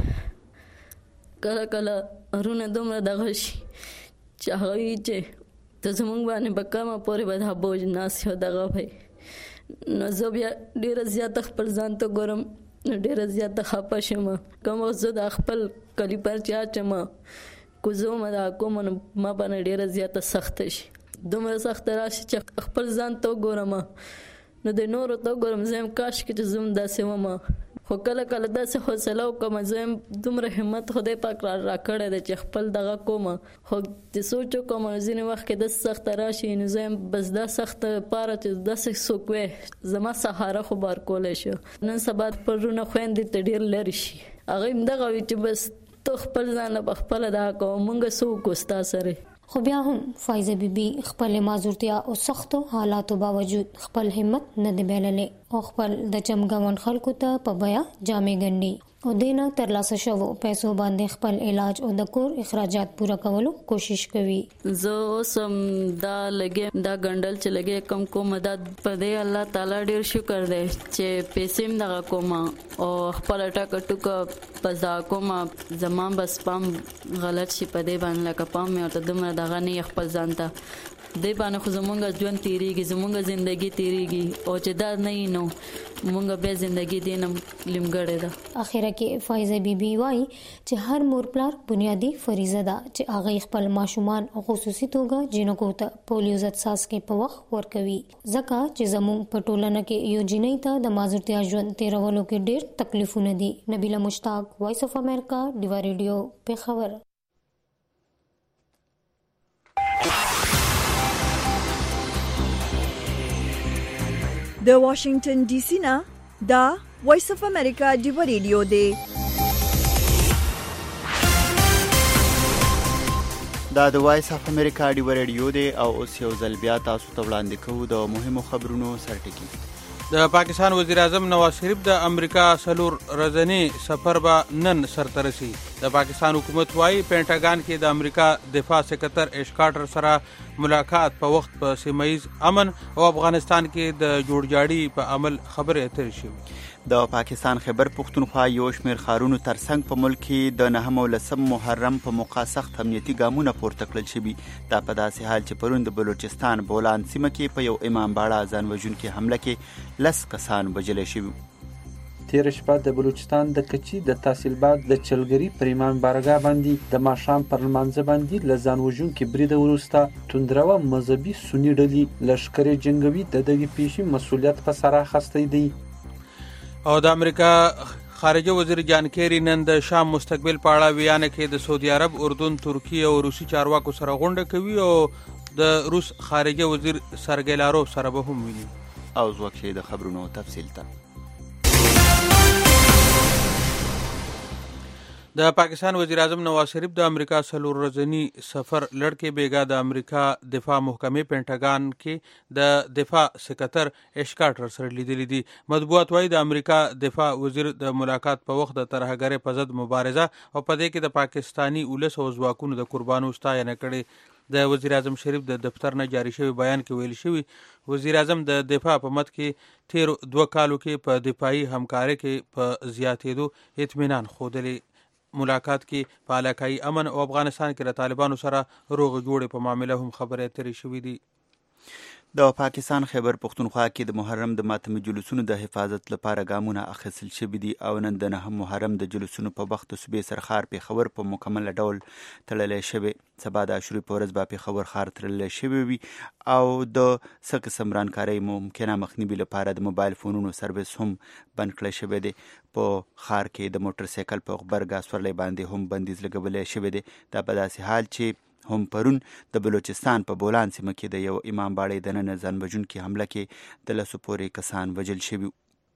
Speaker 20: کله کله رونه دومره دغه شي چې هغه چې ته زمونږ باندې بکامه پورې به دا بوج ناسیو دغه وي نو زه بیا ډیره زیاته خپل ځان ته ګورم ډیره زیاته خپه شم کوم زه د خپل کلی پر چاچم کو زه ما دا کوم ما باندې ډیره زیاته سخت شي دومره سخت راشي چې خپل ځان ته ګورم نو د نورو ته ګورم زم کاش کې زم داسې ومه خو کله کله داسې حوصله وکم زم دومره همت خدای پاک را کړی دی چې خپل دغه کوم خو د سوچ کوم ځینې وخت کې د سخت راشي نو زم بس دا سخت پاره چې داسې سوکوي زما سهاره خو بار کولای شو نن سبا پرونه خويندې ته ډیر لري شي هغه دغه چې بس تو خپل ځان په خپل دا کوم مونږ سو کوستا سره.
Speaker 19: خو بیا هم فایزه بیبي خپل معذورتیا او سختو حالاتو باوجود خپل همت نه دی بایللې او خپل د چمګون خلکو ته په بیا جامې ګنډي او دینا ترلاسه شوو پیسو باندې خپل علاج او د کور اخراجات پورا کولو کوشش کوي.
Speaker 20: زه سم دا لګي دا ګندل چې لګي کم کو مدد پدې الله تعالی ډیر شکر دی چې پیسې دغه کوم او خپل ټاکه ټوکه پزا کوم زمان بس پام غلط شي پدې باندې لکه پام مې ورته دمر دغه نه خپل ځانته دې باندې خو زمونږ ژوند تیریږي زمونږ ژوندۍ تیریږي او چې دا نه نو مونږ به ژوندۍ دینم لیمګړې ده.
Speaker 19: اخیره کې فایزه بیبي وایي چې هر مور پلار بنیادی فریضه ده چې هغه خپل ماشومان او خصوصي توګه جنکو ته پولیو ضد څاڅکي په وخت ورکوي ځکه چې زموږ په ټولنه کې یو جنۍ ته د مازورتیا ژوند تیرولو کې ډېر تکلیفونه دي. نبیله مشتاق، وایس اف امریکا، ډیوا ریډیو، پیښور.
Speaker 1: د واشنگټن ډي سي نه دا وایس اف امریکا ډیوا ریډیو دی.
Speaker 2: دا د وایس اف امریکا ډیوا ریډیو دی او اوس یو ځل بیا تاسو ته وړاندې کوو د مهمو خبرونو سرټکی.
Speaker 3: د پاکستان وزیر اعظم نواز شریف د امریکا سلور ورځنی سفر به نن سرته رسي. د پاکستان حکومت وايي پینټاګان کې د امریکا دفاع سکرټر ایش کارټر سره ملاقات په وخت په سیمایي امن او افغانستان کې د جوړجاړي په عمل خبرې اترې شوې.
Speaker 2: د پاکستان خیبر پختونخوا یو شمېر ښارونو ترڅنګ په ملک کې د 9 او 10 محرم په موقع سخت امنیتي ګامونه پورته کړل شوي. دا په داسې حال چې پرون د بلوچستان بولان سیمه کې په یو امام باړه ځان وژونکي حمله کې 10 کسان وژل شوي.
Speaker 4: تیر شپه د بلوچستان د کچي د تحصیل بعد د چلګری پر امام بارګاه باندې د ماښام پر لمانځه باندې لزان وژونکي برید وروسته توندرو مذهبي سنی ډلې لشکري جنگوي د دغه پیښې مسولیت په سر اخیستی دی.
Speaker 3: او د امریکا خارجه وزیر جان کیری نن د شام مستقبل په اړه ویانه کې د سعودي عرب، اردن، ترکیه او روسي چارواکو سره غونډه کوي او د روس خارجه وزیر سرګی لاروف سره به هم ویني.
Speaker 2: او ځوکه د خبرونو تفصیل ته
Speaker 3: د پاکستان وزیر اعظم نواز شریف د امریکا سلور ورځنی سفر لړ کې بیګا د امریکا دفاع محکمې پینټاګان کې د دفاع سکرټر ایش کارټر سره لیدلې دي. مطبوعات وايي د امریکا دفاع وزیر د ملاقات په وخت د ترهګرۍ په ضد مبارزه او په دې کې د پاکستانی ولس او ځواکونو د قربانو ستاینه کړې. د وزیر اعظم شریف د دفتر نه جاری شوی بیان کې ویل شوی وزیر اعظم د دفاع په مت کې تیر 2 کالو کې په دفاعي همکارۍ کې په زیاتېدو اطمینان ښودلی. ملاقات کې په علاقايي امن او افغانستان کې د طالبانو سره روغ جوړې په معامله هم خبرې اترې شوې دي.
Speaker 2: د پاکستان خیبر پختونخوا کې د محرم د ماتمي جلوسونو د حفاظت لپاره ګامونه اخیستل شوي دي او نن د 9 محرم د جلوسونو په وخت د صوبې سرخار پیښور په مکمل ډول تړلی شوی. سبا د عاشورې په ورځ به پیښور ښار تړلی شوی وي او د څه قسم رانکارۍ ممکنه مخنیوي لپاره د موبایل فونونو سروس هم بند کړی شوی دی. په ښار کې د موټر سایکل په غبرګ سورلۍ باندې هم بندیز لګولی شوی دی. دا په داسې حال چې هم پرون د بلوچستان په بولان سیمه کې د یو امام باړې دننه ځان وژونکي حمله کې د 10 پورې کسان وژل شوي.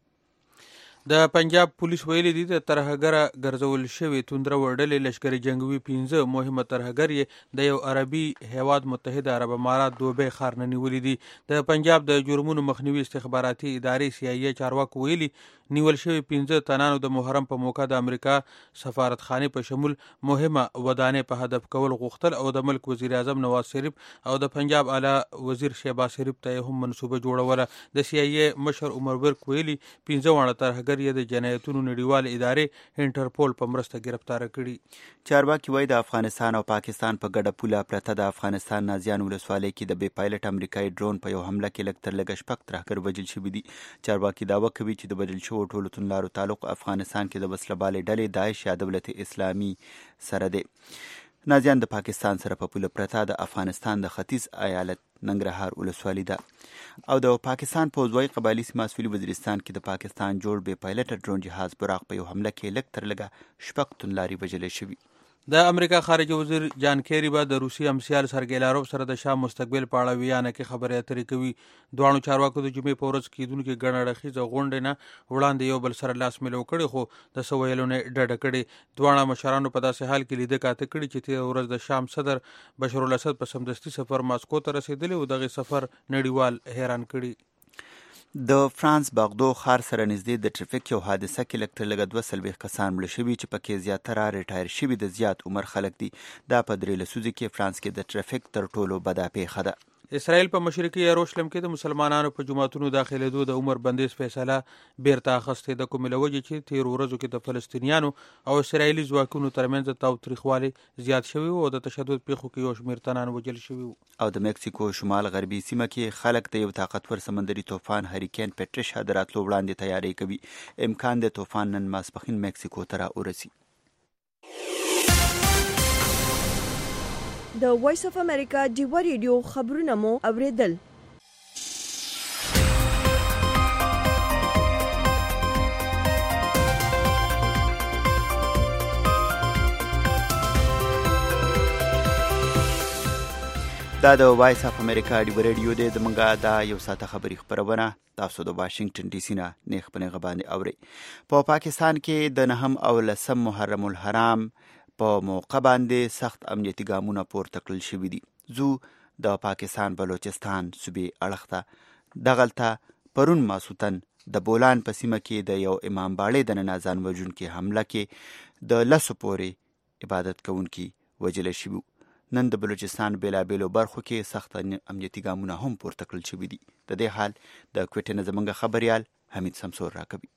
Speaker 3: د پنجاب پولیس ویلي دي د ترهګره ګرځول شوي توندره ډلې لشکري جنگوي 15 مهمه ترهګر یې د یو عربي هیواد متحده عرب امارات دوبۍ ښار نه نیولي دي. د پنجاب د جرمونو مخنیوي استخباراتي ادارې CIA چارواکو ویلي نیول شوي 15 تنانو د محرم په موقع د امریکا سفارتخانې په شمول مهمه ودانې په هدف کول غوښتل او د ملک وزیر اعظم نواز شریف او د پنجاب اعلی وزیر شهباز شریف ته هم منصوبه جوړوله. د CIA مشر عمر برک ویلي 15 واړه ترهګر یې د جنایتونو نړیوال ادارې انټرپول په مرسته گرفتار کړي.
Speaker 2: چارواکي وایي د افغانستان او پاکستان په ګډه پوله پرته د افغانستان نازیان ولسوالۍ کې د بې پایلټ امریکایي ډرون په یو حمله کې لږ تر لږه 6 ترهګر وژل شوي دي. چارواکي دعوه کوي چې د بدل شوو ټولو توندلارو تعلق افغانستان کې د وسلهبالې ډلې داعش یا دولت اسلامي سره دی. نازیان د پاکستان سره په پوله پرته د افغانستان د ختیځ ایالت ننګرهار ولسوالي ده او د پاکستان پوځوي قبایلي سیمه سویلي وزیرستان کې د پاکستان جوړ بې پایلټ ډرون جهاز براق په یو حمله کې لږ تر لږه 6 توندلاري وژل شوي.
Speaker 3: د امریکا خارجه وزیر جان کیری به د روسي همسیال سرګی لاروف سره د شام مستقبل په اړه ویانه کې خبرې اترې کوي. دواړو چارواکو د جمعې په ورځ کېدونکې ګڼه اړخیزه غونډې نه وړاندې یو بل سره لاس میلو کړی خو د څه ویلو نه ډډه کړې. دواړه مشرانو په داسې حال کې لیده کاته کړي چې تېره ورځ د شام صدر بشار الاسد په سمدستي سفر ماسکو ته رسېدلی او دغه سفر نړیوال حیران کړي.
Speaker 2: د فرانس باغدو ښار سره نږدې د ټریفیک یو حادثه کې لږ تر لږه 42 کسان مړه شوي چې پکې زیاتره ریټایر شوي د زیات عمر خلک دي. دا په 3 لسیزو کې فرانس کې د ټریفیک تر ټولو بده پیښه ده.
Speaker 3: اسرائیل په مشرقي یروشلم کې د مسلمانانو په جماعتونو داخلېدو د عمر بندیز فیصله بیرته اخیستې د کومې له وجې چې تېرو ورځو کې د فلسطینیانو او اسرائیلي ځواکونو ترمنځ تاوتریخوالی زیات شوی او د تشدد پیښو کې یو شمېر تنان وژل شوي وو.
Speaker 2: او د مکسیکو شمال غربي سیمه کې خلک د یو طاقتور سمندري طوفان هریکین پټریشا د راتلو وړاندې تیاری کوي. امکان د طوفان نن ماسپښین مکسیکو ته راورسي.
Speaker 1: د وایس اف امریکا ډیوا ریډیو خبرونه مو اوریدل.
Speaker 2: دا د وایس اف امریکا ډیوا ریډیو دی. زمونږ دا یو ساعته خبري خبرونه تاسو د واشنگټن ډي سي نه نیغ په نیغه باندې اورئ. په پاکستان کې د 9 او 10 محرم الحرام په موقع باندې سخت امنیتي ګامونه پورته کړل شوي دي. زو د پاکستان بلوچستان صوبې اړخ ته دغلته پرون ماسوتن د بولان په سیمه کې د یو امام باړې د ننه ځان وژونکي حمله کې د 10 پورې عبادت کوونکي وژل شوي. نن د بلوچستان بیلابیلو برخو کې سخت امنیتي ګامونه هم پورته کړل شوي دي. د دې حال د کوټې نه زموږ خبریال حمید سمسور راکوي.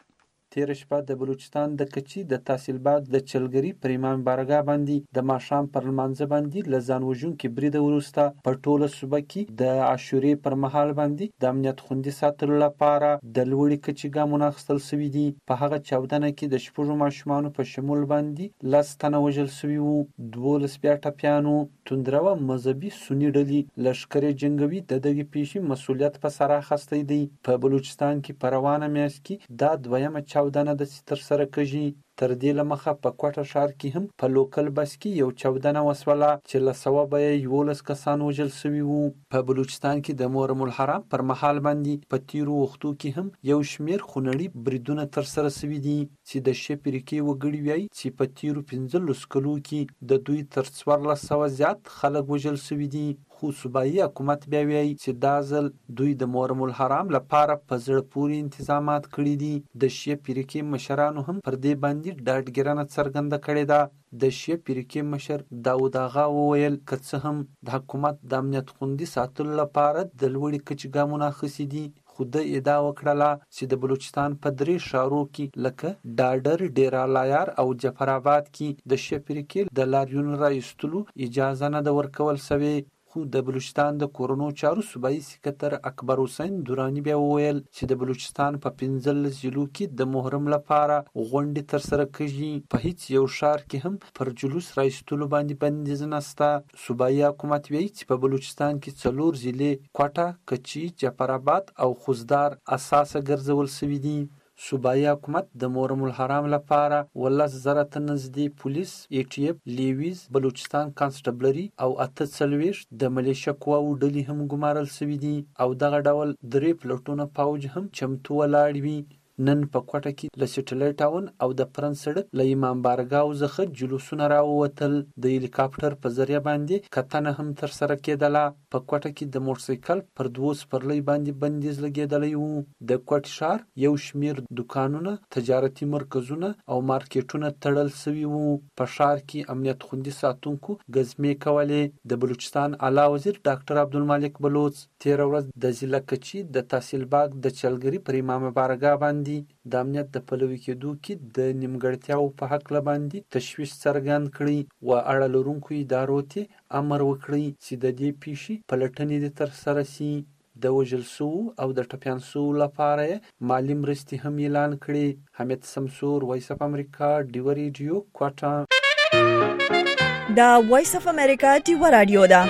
Speaker 4: تیر شپه د بلوچستان د کچي د تحصیل بعد د چلګری پر امام بارګاه باندې د ماښام پر لمانځه باندې لزان وژونکي برید وروسته په ټوله صوبه کې د عاشورې پر مهال باندې د امنیت خوندي ساتلو لپاره د لوړې کچي ګامونه اخیستل شوي دي. په هغه چاودنه کې د شپږو ماشومانو په شمول باندې 10 تنه وژل شوي وو. 12 بیا ټپیانو. توندروه مذهبي سني ډلې لښکرې جنګوي د دغې پیښې مسؤلیت په سر اخیستی دی. په بلوچستان کې په روانه میاشت کې دا دویمه چاودنه د تر سره کېږي. تر دې لمخه په کوټه ښار کې هم په لوکل بس کې یو چاودنه وسوله چې له سوابه 11 کسان وژل شوي وو. په بلوچستان کې د محرم الحرام پر مهال باندې په تیرو وختو کې هم یو شمیر خونړي بریدونه تر سره شوي دي چې د شپریکې وګړي وایي چې په تیرو 15 کلو کې د دوی تر 1400 زیات خلک وژل شوي دي. خو صوبایي حکومت بیا وایي چې دا ځل دوی د محرم الحرام لپاره په زړه پورې انتظامات کړي دي. د شیعه فرقې مشرانو هم پر دې باندې ډاډګیرنه څرګنده کړې ده. د شیعه فرقې مشر داود آغا وویل که څه هم د حکومت د امنیت خوندي ساتلو لپاره د لوړې کچې ګامونه اخیستي دي، خو د ادعا وکړله چې د بلوچستان په 3 ښارو کې لکه ډاډر، ډیرا لایار او جعفر آباد کې د شیعه فرقې د لاریون را ایستلو اجازه نه ده ورکول شوې. خو د بلوچستان د کورونو چارو صوبایي سکرتر اکبر حسین دورانی بیا وویل چې د بلوچستان په 15 ضلعو کې د محرم لپاره غونډې ترسره کېږي. په هیڅ یو ښار کې هم پر جلوس را ایستلو باندې بندیز نشته. صوبایي حکومت وایي چې په بلوچستان کې 4 ضلع کوټه، کچي، جعفر آباد او خوزدار اساسه ګرځول شوي دي. صوبایي حکومت د محرم الحرام لپاره 10,000 ته نږدې پولیس، ATF، لیویز، بلوچستان کانسټبلري او 48 د ملیشه قواو ډلې هم ګمارل شوي دي او دغه ډول 3 پلټونه پوج هم چمتو ولاړ وي. نن په کوټه کې له سټلایټ ټاون او د پرن سړک له امام بارګاو څخه جلوسونه راووتل. د هلیکاپټر په ذریعه باندې کتنه هم ترسره کېدله. په کوټه کې د موټرسایکل پر 2 سپرلۍ باندې بندیز لګېدلی وو. د کوټ ښار یو شمیر دکانونه، تجارتي مرکزونه او مارکیټونه تړل شوي وو. په ښار کې امنیت خوندي ساتونکو ګزمې کولې. د بلوچستان اعلی وزیر ډاکټر عبدالمالک بلوچ تېره ورځ د ضلع کچي د تحصیل باغ د چلګري پر امام بارګاه باندې د امنیت د پلوي کېدو کې د نیمګړتیاو په حق باندې تشویش څرګند کړی و اړه لرونکو ادارو ته امر وکړی چې د دې پیښې پلټنې د ترسره شي. د وژل شوو او د ټپیان شوو لپاره مالی مرستې هم اعلان کړي. حمید سمسور، وایس اف امریکا، ډیوا ریډیو، کوټه.
Speaker 1: دا وایس اف امریکا ډیوا رادیو ده.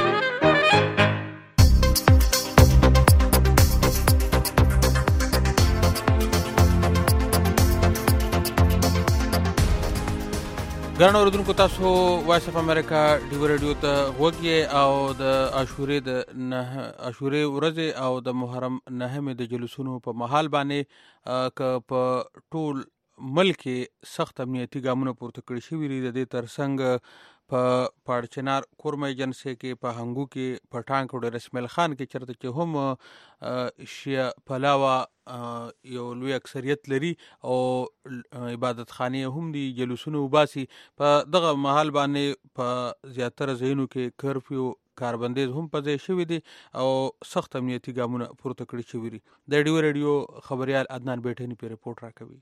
Speaker 3: ګرانو اوریدونکو، تاسو وایس اف امریکا ډیوا ریډیو ته غوږ یې او د عاشورې ورځې او د محرم 9 د جلوسونو په مهال باندې که په ټول ملک سخت امنیتي ګامونه پورته کړي شوي دي. د دې ترڅنګ په پاړچنار کورمه ایجنسي کې، په هنګو کې، په ټانک او رسمیل خان کې چرته چې هم شیعه پلاوه یو لوی اکثریت لري او عبادت خانې هم دي، جلوسونه وباسي. په دغه محل باندې په زیاتره ځایونو کې کرفیو کاربندیز هم په ځای شوي دي او سخت امنیتي ګامونه پورته کړي شوي دي. د ډیو ریډیو خبریال عدنان بیټنی په رپورټ راکوي.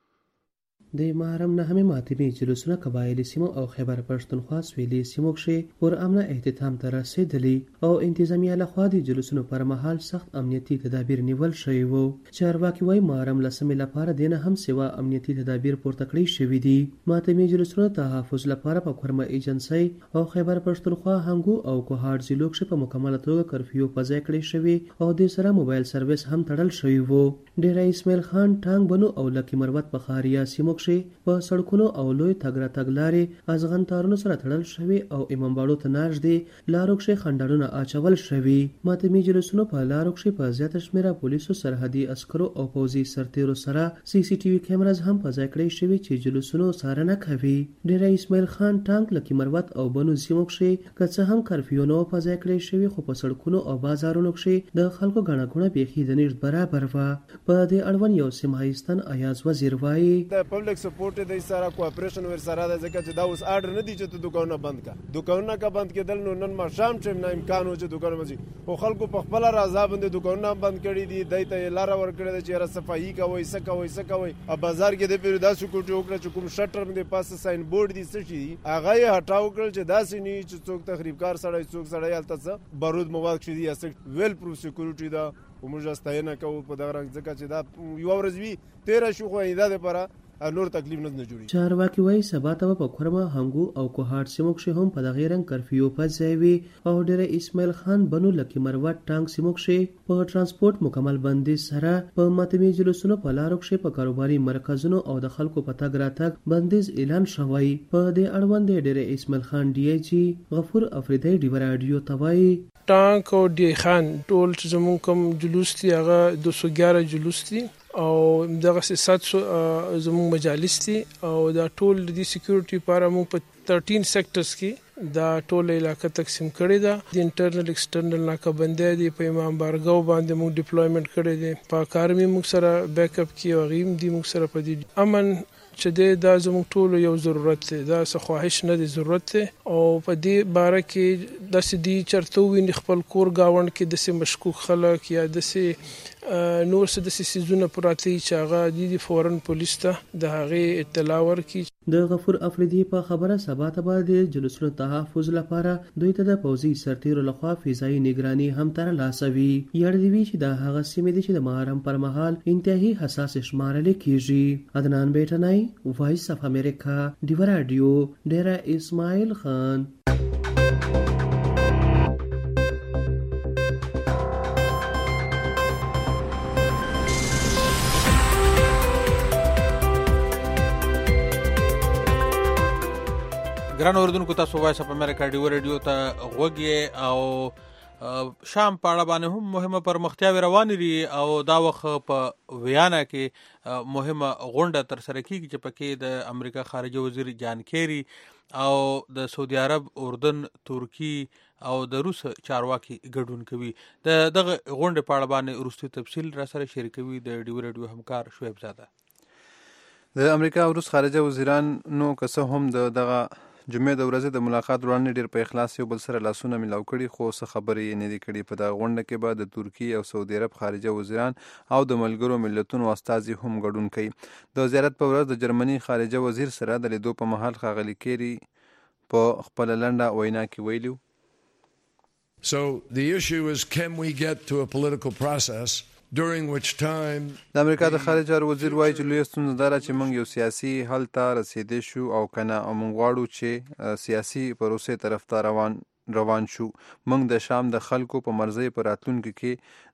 Speaker 5: د محرم نهمې ماتمې جلوسونه قبایلي سیمو او خیبر پښتونخوا سویلي سیمو کې پر امنه اختتام ته رسیدلی او انتظامیه لخوا د جلوسونو پر مهال سخت امنیتي تدابیر نیول شوي وو. چارواکي وايي محرم لسمې لپاره دینه هم سوا امنیتي تدابیر پورته کړي شوي دي. ماتمې جلوسونو تحفظ لپاره په کورمه ایجنسي او خیبر پښتونخوا هنګو او کوهاټ ضلعو کې په مکمله توګه کرفیو په ځای کړی شوی او د سره موبایل سرویس هم تړل شوی وو. ډیره اسماعیل خان ټانګ بنو او لکی مروت په خاریا سیمو په سړکونو او لوی تګ راتګ لارې ازغن تارونو سره تړل شوي او امام باړو ته نږدې لارو کې خنډرونه اچول شوي. ماتمې جلوسونو په لارو کې په زیاته شمیره پولیسو، سرحدي عسکرو او پوځي سرتیرو سره سی سی ټي وي کیمراز هم په ځای کړی شوي چې جلوسونو څارنه کوي. ډیره اسماعیل خان ټانک، لکی مروت او بنو سیمو کې که څه هم کرفیو نو په ځای کړی شوي، خو په سړکونو او بازارونو کې د خلکو ګڼه ګوڼه بیخي د نږدې برابر وه. په دې اړوند یو سیمهایستان ایاز وزیر وایي
Speaker 21: د پبلک سپورټ د سره کوآپریشن ور سره د ځکه چې دا اوس آرډر نه دی چې ته دکانونه بند کا، دکانونه کا بند کېدل نو نن ما شام چې نه امکان و چې دکانونه مزي او خلکو په خپل رضا باندې دکانونه بند کړي دي. دایته لار ور کړی چې را صفایي کوي سکوي ا بازار کې د پیرو داسې کوټو وکړه چې کوم شټر باندې پاس ساين بورډ دي څه شي هغه یې هټاو کړل چې داسې نه چې څوک تخریبکار سړی البته بارود مواد شي دي یا ویل پروف سکیورټي دا وموږ استاینه کوو په دغه رنګ ځکه چې دا یو ورځ وی 13 شو خو دا لپاره نور تکلیف نه جوړي.
Speaker 5: چارواکي وايي سبا ته په کورمه هنګو او کوهاټ سیمو کې هم په دغه رنګ کرفیو په ځای وي او ډیره اسماعیل خان بنو لکی مروت ټانک سیمو کې په ترانسپورت مکمل بندي سره په ماتمې جلوسونو په لارو کې په کاروباري مرکزونو او د خلکو په تګ راتګ بندیز اعلان شوی. په دې اړوند ډیره اسماعیل خان ډي ای جی غفور افریدی ډیو رادیو توای
Speaker 22: ټانک او ډي خان ټول زمون کوم جلوس دی هغه 211 جلوس دی او دغه 700 زموږ مجالس دي او دا ټول د سکیورټي لپاره موږ په 13 سېکټرز کې دا ټول علاقه تقسیم کړی دا. د انټرنل ایکسټرنل ناکبندۍ دی په امام بارګاو باندې موږ ډیپلویمنٹ کړی دی. په کارمي موږ سره بیک اپ کې او غیم دی موږ سره په دې امن چې دا زموږ ټول یو ضرورت دی، دا څه خواهش نه دی، ضرورت دی. او په دې باره کې داسې دی چرته ویني خپل کور گاوند کې داسې مشکوک خلک یا داسې نور څه داسې سیزونه پراته چې هغه د فورن پولیس ته د هغې اطلاع ورکړي.
Speaker 5: د غفور افریدي په خبره سبا ته به د جلوسونو تحفظ لپاره دوی ته د پوځي سرتیرو لخوا فضایي نگراني هم ترلاسه وي. یاد دی وی چې د هغه سیمې دي چې د محرم پر مهال انتهایی حساس شمارل کیږي. عدنان بیٹنای، وایس اف امریکا، ډیو رادیو، ډیره اسماعیل خان.
Speaker 3: ګران اوردونکو، تاسو وایس اف امریکا ډیو ریډیو ته غوږی او شام په اړه باندې هم مهمه پرمختیاوې روانې دي او دا وخت په ویانا کې مهمه غونډه ترسره کیږي چې پکې د امریکا خارجه وزیر جان کیری او د سعودي عرب، اردن، ترکی او د روس چارواکي ګډون کوي. د دغه غونډې په اړه باندې وروستي تفصیل را سره شریکوي د ډیو ریډیو همکار شعیب زاده.
Speaker 7: د امریکا او روس خارجه وزیران نو که څه هم دغه جمعې د ورځې د ملاقات وړاندې ډېر په اخلاص یو بل سره لاسونه میلاو کړي، خو څه خبرې یې نه دي کړي. په دغه غونډه کې به د ترکیې او سعودي عرب خارجه وزیران او د ملګرو ملتونو استازي هم ګډون کوي. د زیارت په ورځ د جرمني خارجه وزیر سره د لیدو په مهال ښاغلي کیری په خپله لنډه وینا کې ویلي.
Speaker 8: So the issue is, can we get to a political process during which time
Speaker 7: د امریکا د خارجه وزیر وایي چې لویه ستونزه دا چې موږ یو سیاسي حل ته رسیدلی شو او کنه او موږ غواړو چې سیاسي پروسې طرف ته روان شو. موږ د شام د خلکو په مرضی په راتلونکي کې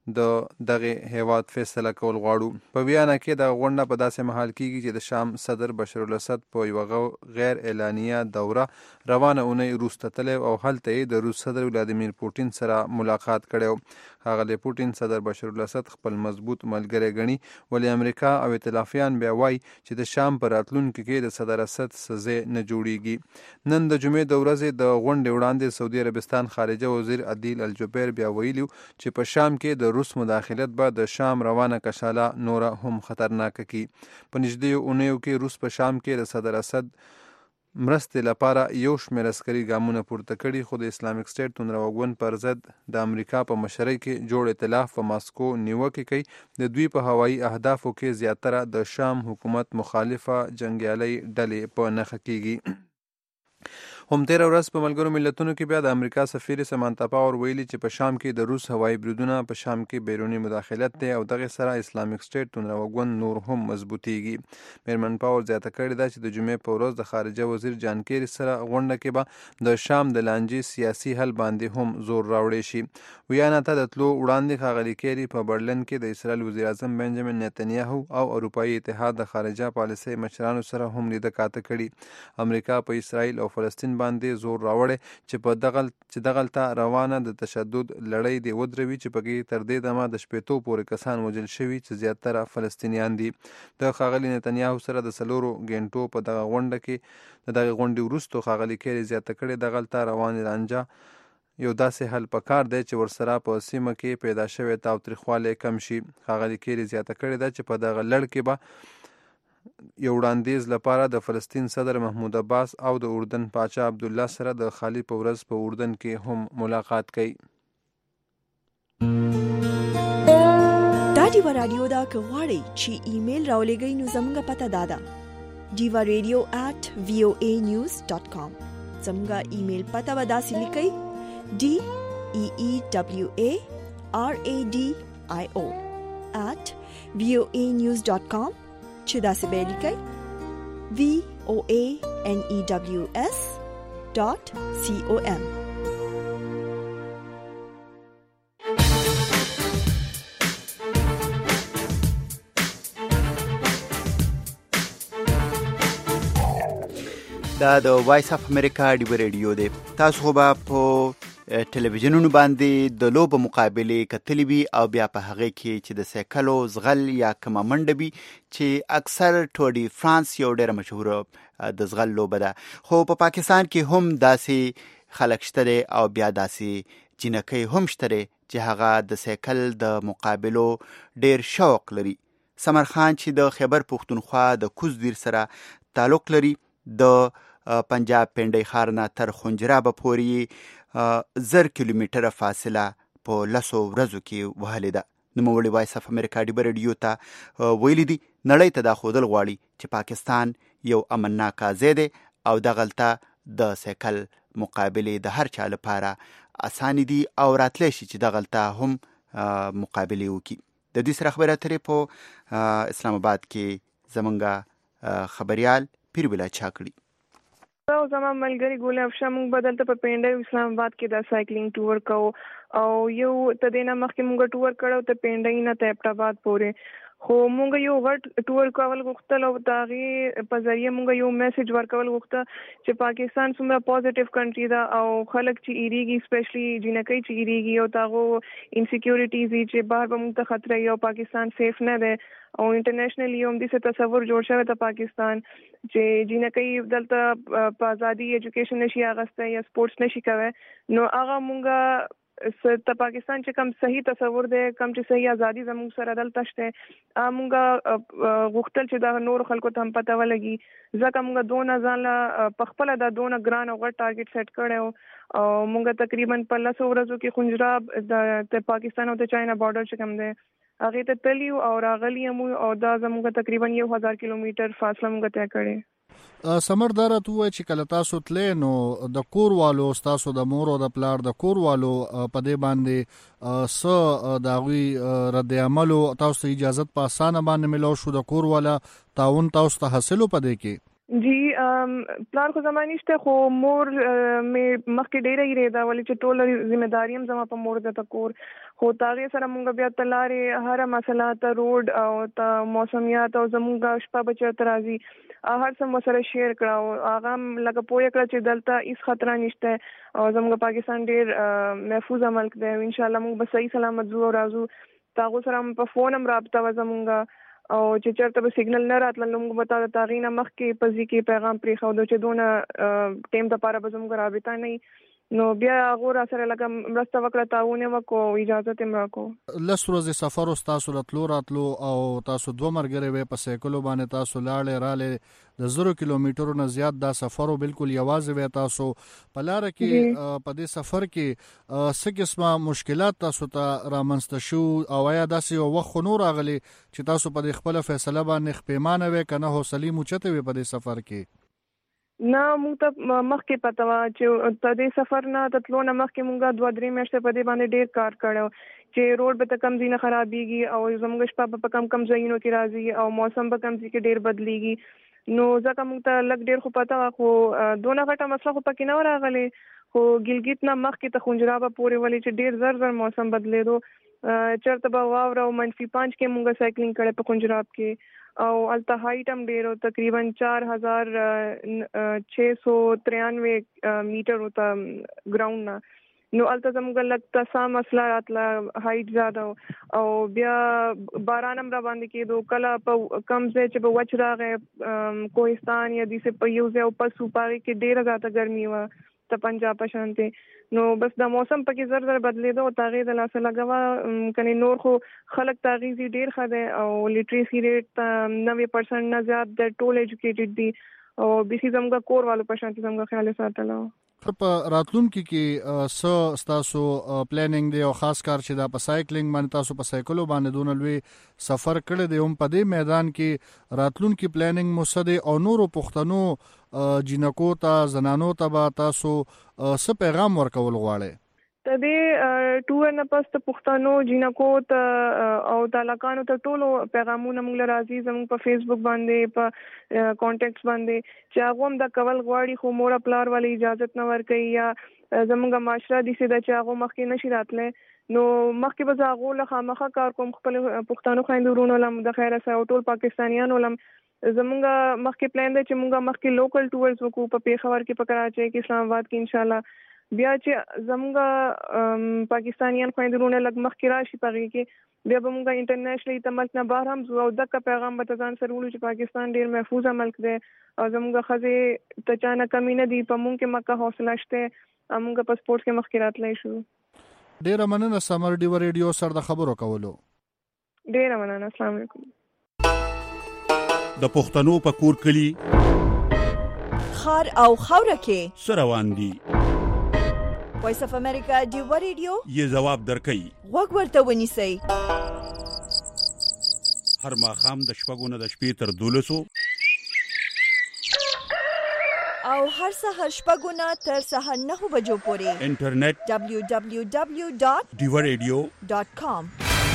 Speaker 7: د دغه هیواد فیصله کول غواړو. په ویانا کې د غونډه په داسې مهال کېږي چې د شام صدر بشار الاسد په یوه غیر اعلانیه دوره روانه اونۍ روس ته تللی او هلته یې د روس صدر ولادیمیر پوټین سره ملاقات کړی. ښاغلی پوټین صدر بشار الاسد خپل مضبوط ملګری ګڼي، ولې امریکا او ائتلافیان بیا وایي چې د شام په راتلونکي کې د صدر اسد څه ځای نه جوړیږي. نن د جمعې د ورځې د غونډې وړاندې سعودي عربستان خارجه وزیر عدیل الجبیر بیا ویلي چې په شام کې د روس مداخلت به د شام روانه کشاله نوره هم خطرناکه کی. په نږدې اونیو کې روس په شام کې د صدر اسد مرستې لپاره یو شمېر عسکري ګامونه پورته کړي، خو د اسلامیک سټیټ توندروغون پر ضد د امریکا په مشرۍ کې جوړ ائتلاف په ماسکو نیوکې کوي. د دوی په هوایي اهدافو کې زیاتره د شام حکومت مخالفه جنګیالۍ ډلې په نښه کیږي. هم تیره ورځ په ملګرو ملتونو کې بیا د امریکا سفیر سمانتا پاور ویلي چې په شام کې د روس هوایي بریدونه په شام کې بیرونی مداخلت دی او دغه سره اسلامیک سټیټ توندروغون نور هم مضبوطیږي. میرمن پاور زیاته کړې ده چې د جمعې په ورځ د خارجه وزیر جان کیری سره غونډه کې به د شام د لانجې سیاسي حل باندې هم زور راوړی شي. ویانا ته د تلو وړاندې ښاغلي کیری په برلین کې د اسرائیل وزیر اعظم بنجامین نتنیاهو او اروپایي اتحاد د خارجه پالیسۍ مشرانو سره هم لیده کاته کړي. امریکا په اسرائیل او فلسطین باندې زور راوړی چې دغلته روانه د تشدد لړۍ دی ودروي چې پکې تر دې دمه د 80 پورې کسان وژل شوي چې زیاتره فلسطینیان دي. د ښاغلي نتنیاهو سره د 4 غنټو په دغه غونډه کې د دغه غونډې وروسته ښاغلي کیری زیاته کړې دغلته روانه رانجه یو داسې حل پکار دی چې ورسره په سیمه کې پیدا شوی تاوتریخوالی کم شي. ښاغلي کیری زیاته کړې ده چې په دغه لړ کې به یو وړاندیز لپاره د فلسطین صدر محمود عباس او د اردن پاچا عبدالله سره د خالی په ورځ په اردن کې هم ملاقات کوي.
Speaker 1: دا ډیوا رادیو دا که غواړئ چې ایمیل راولېږئ نو زموږ پته دا ده diva@voanews.com. زموږ ایمیل پته به داسې لیکئ DEEWARADIO@voanews.com چې داسې به لیکئ VOANEWS.com.
Speaker 2: دا د وایس اف امریکا ډیو ریډیو دی. تاسو خو به په ټلویزیونونو باندې د لوبو مقابلې کتلی وي او بیا په هغې کې چې د سایکلو زغل یا کومه منډه وي چې اکثر ټور ډي فرانس یو ډېره مشهوره د زغل لوبه ده، خو په پاکستان کې هم داسې خلک شته دی او بیا داسې جنکۍ هم شته دی چې هغه د سایکل د مقابلو ډېر شوق لري. سمر خان چې د خیبر پښتونخوا د کوزدیر سره تعلق لري د پنجاب پنډۍ ښار نه تر خنجرابه پورې 1000 کیلومتره فاصله په 10 ورځو کې وهلې ده. نوموړي وایس اف امریکا ډیو ریډیو ته ویلي دي نړۍ ته دا ښودل غواړي چې پاکستان یو امنناک ځای دی او دغلته د سایکل مقابلې د هر چا لپاره اسانه دي او راتلی شي چې دغلته هم مقابلې وکړي. د دې سره خبرې اترې په اسلام آباد کې زمونږ خبريال پیر بلا چا کړي.
Speaker 6: او زما ملګری ګول افشا مونږ بدلته په پینډه اسلام آباد کې د سایکلینګ ټور کوو او یو تدینه مخکې مونږ ټور کړو ته پینډه نه ته اپټاباد پورې، خو مونږ یو غټ ټور کول غوښتل او داغي په ذریعہ مونږ یو میسج ورکول غوښته چې پاکستان څومره پوزټیو کنټری ده او خلک چې ایریږي سپیشلی جنکۍ چې ایریږي او تاغو انسیکیورټیز چې بهر به مونږ ته خطر یو پاکستان سیف نه ده او انټرنیشنلی هم دې څه تصور جوړ شوی ته پاکستان چې جنکۍ دلته په ازادي ایجوکیشن نشي اغسته یا سپورتس نشي کوي، نو هغه مونږ ته پاکستان چې کم صحیح تصور دی کم چې صحیح ازادي زموږ سره دلته شته موږ غوښتل چې دا نور خلکو ته هم پته ولګي، ځکه موږ دونه ځان له پخپله دا دونه ګران او غټ ټارګټ سیټ کړی او موږ تقریبا په 10 ورځو کې خنجراب د پاکستان او د چاینا بارډر چې کوم دی هغې ته تلي او راغلي هم او دا زموږ تقریبا 1000 کیلومتر فاصله موږ طی کړې.
Speaker 9: سمر دا راته ووایه چې کله تاسو تلې نو د کور والو ستاسو د مور او د پلار د کور والو په دې باندې څه د هغوی رد عملو تاسو ته اجازت په اسانه باندې میلاو شو؟ د کور والا تعاون تاسو ته حاصل په دې کې؟
Speaker 6: جی پلان خو زما نشته خو مور مې مخکې ډېره یې ده ولې چې ټوله ذمہداري هم زما په مور ده ته کور خو تاغې سره مونږ بیا ته لارې هره مسله ته روډ او ته موسمیات او زمونږ شپه به چېرته راځي هر څه مو سره شیر کړه او هغه هم لکه پوه کړه چې دلته هېڅ خطره نشته او زمونږ پاکستان ډېر محفوظه ملک دی انشاءالله مونږ به صحیح سلامت ځو او راځو د هغو سره هم په فون هم رابطه وه زمونږ او چې چېرته به سیګنل نه راتلل نو موږ به تا د هغې نه مخکې په ځي کې پیغام پرېښودو چې دونه ټیم دپاره به زموږ رابطه نه نو بیا هغو را سره لکه مرسته وکړه تعاون یې وکړو او اجازت یې راکړو
Speaker 9: 10 ورځې سفر ستاسو له تلو راتلو او تاسو 2 ملګري وې په سایکلو باندې تاسو لاړې رالې د 0 کیلومترو نه زیات دا سفر بالکل یوازې وې تاسو په لاره کې په دې سفر کې څه قسمه مشکلات تاسو ته رامنځته شو او آیا داسې یو وخت خو نور راغلی چې تاسو په دې خپله فیصله باندې خپېمانه وې که نه حوصلې مو چتې وې په دې سفر کې
Speaker 6: نه موږ ته مخکې پته وه چې په دې سفر نه د تلو نه مخکې موږ 2-3 میاشتې په دې باندې ډېر کار کړی چې روډ به ته کم ځای نه خرابېږي او زموږ شپه به په کم ځایونو کې راځي او موسم به کم ځای کې ډېر بدلېږي نو ځکه موږ ته لږ ډېر خو پته وه خو دونه غټه مسله خو پکې نه راغلې خو ګلګیت نه مخکې ته خنجرابه پورې ولې چې ډېر زر موسم بدلېدو چېرته به واوره او -5 کې موږ سایکلینګ کړی په خنجراب کې او الته هایټ هم ډېر تقریبا 4693 میټر ہوتا ګراوند نه نو الته زموږ لږ تسا مسله راتله هایټ زیاده او بیا باران هم را باندې کېدو کله په کم ځای چې به وچ راغی کوهستان یا داسې په یو ځای او په صوبه کې ډېره زیاته ګرمي وه ته پنجاب په شانتې نو بس د موسم پکې زر بدلېدو او تاغې د لاسه لګوه کنې نور خو خلک تاغې ډېر ښه دی او لیټریسي ریټ 90% نه زیات دی ټول ایجوکیټډ دي او بیخي زموږ کور والو په شانتې زموږ خیال یې ساتلی
Speaker 9: په راتلونکي کې څه ستاسو پلانینګ دی او خاص کار چې دا په سایکلینګ باندې تاسو په سایکلو باندې دونه لوی سفر کړی دی هم په دې میدان کې راتلونکي پلانینګ مو څه دی او نورو پښتنو جینکو ته زنانو ته به تاسو څه پیغام ورکول غواړئ
Speaker 6: د دې ټور نه پس د پښتنو جینکو ته او تعلقانو ته ټولو پیغامونه موږ له راځي زموږ په فیسبوک باندې په کانټیکټس باندې چې هغه هم د کول غواړي خو مور پلار والی اجازت نه ورکوي یا زموږ معاشره داسې ده چې هغه مخکې نشي راتلی نو مخکې به زه هغو له خامخا کار کوم خپل پښتنو خویندو ورونو لم د خیره سره او ټول پاکستانیانو لم زموږ مخکې پلان دی چې موږ مخکې لوکل ټورز وکړو په پیښور کې په کراچۍ کې اسلام آباد کې انشاءالله بیا چې زموږ پاکستانیان خویندرونه لږ مخکې راشي په هغې کې بیا به موږ انټرنیشنلي د ملک نه بهر هم ځو او دغه پیغام به ته ځان سره وړو چې پاکستان ډېر محفوظه ملک دی او زموږ ښځې ته چا نه کمی نه دي په موږ کې مکه حوصله شته موږ په سپورټ کې مخکې راتلی شو
Speaker 9: ډېره مننه سمر ډیو ریډیو سره د خبرو کولو
Speaker 6: ډېره مننه السلام علیکم
Speaker 11: د پښتنو په کور کلي
Speaker 1: خار او خاوره کې
Speaker 11: څه روان دي
Speaker 1: وایس اف امریکا ډیو ریډیو
Speaker 11: یې ځواب درکوي
Speaker 1: غوږ ورته ونیسئ
Speaker 11: هر ماښام د 6 نه د شپې تر 12
Speaker 1: او هر سهار 6 نه تر سهار 9 بجو پورې
Speaker 11: انټرنیټ
Speaker 1: www.diwaradio.com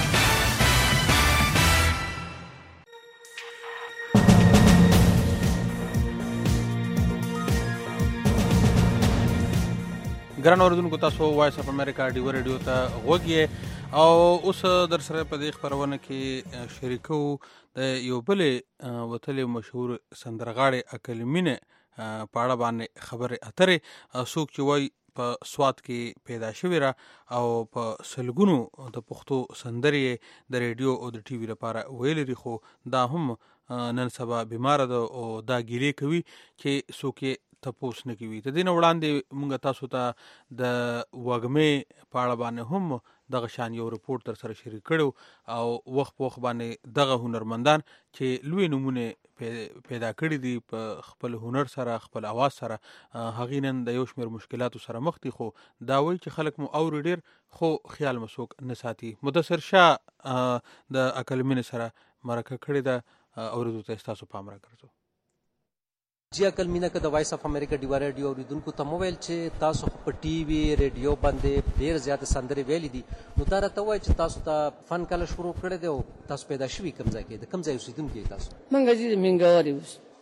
Speaker 3: ګران اوریدونکو تاسو وایس اف امریکا ډیو ریډیو ته غوږی او اوس در سره په دې خبرونه کې شریکو د یو بل وتلې مشهور سندرغاړي اکلمینه په اړه باندې خبره اترې څوک چې وای په سواد کې پیدا شوی را او په سلګونو د پښتو سندرې د ریډیو او د ټي وي لپاره ویل لري خو دا هم نن سبا بیمار ده او دا ګیلې کوي چې څوک تپوس نه کوي د دې نه وړاندې موږ تاسو ته د وږمې په اړه باندې هم دغه شان یو رپورټ در سره شریک کړو او وخت په وخت باندې دغه هنرمندان چې لوی نمونه پیدا کړي دي په خپل هنر سره خپل आवाज سره هغې نن د یو شمېر مشکلاتو سره مخ دي خو دا وایي چې خلک مو اوري ډېر خو خیال مو څوک نه ساتي مدثر شاه د اکلمینې سره مرکه کړې ده اورېدو ته ستاسو پام راګرځو
Speaker 12: جی عقل مینا که د وایس اف امریکا ډیوا ریډیو اوریدونکو ته موبایل چې تاسو په ټي وي ریډیو باندې ډیر زیات سندرې ویلې دي نو دا راته وایي چې تاسو ته فن کله شروع کړی دی او تاسو پیدا شوي کوم ځای کې د کوم ځای اوسېدونکي تاسو
Speaker 23: منګه چې منګاوري اوس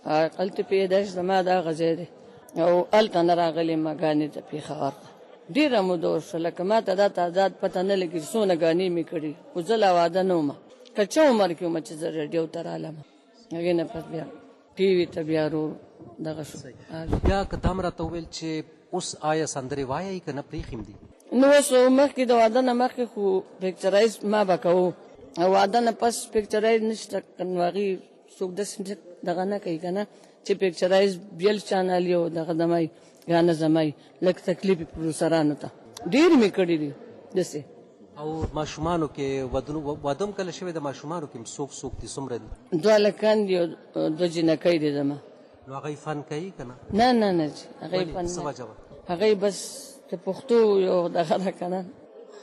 Speaker 13: هلته پیدایش زما دغه ځای دی او هلته نه راغلې ما ګانې ته پېښور ته ډېره موده وشوه لکه ما ته دا تعداد پته نه لګي څونه ګانې مې کړي خو زه لا واده نه وم که څه عمر کې وم چې زه ریډیو ته رالم هغې نه پس بیا ټي وي ته بیا دغه شو
Speaker 12: بیا که دا م راته وویل چې اوس آیا سندرې وایئ که نه پرېښیم دي
Speaker 13: نو اوس مخکې د واده نه مخکې خو پکچرایز ما به کوو او واده نه پس پکچرایز نشته نو هغې څوک داسې دغه نه کوي که نه چې پکچرایز بیل چانل یو دغه دمای ګانه زمای لږ تکلیف یې پروډوسرانو ته ډېر مې کړي دي داسې
Speaker 12: او ماشومانو کې واده هم کله شوی د ماشومانو کې څوک دي څومره دي
Speaker 13: 2 هلکان دي او 2 جینکۍ دي زما
Speaker 12: نو هغوی فن کوي که
Speaker 13: نه نه نه جي هغوی فن
Speaker 12: څه وجه وه
Speaker 13: هغوی بس د پښتو یو دغه ده که نه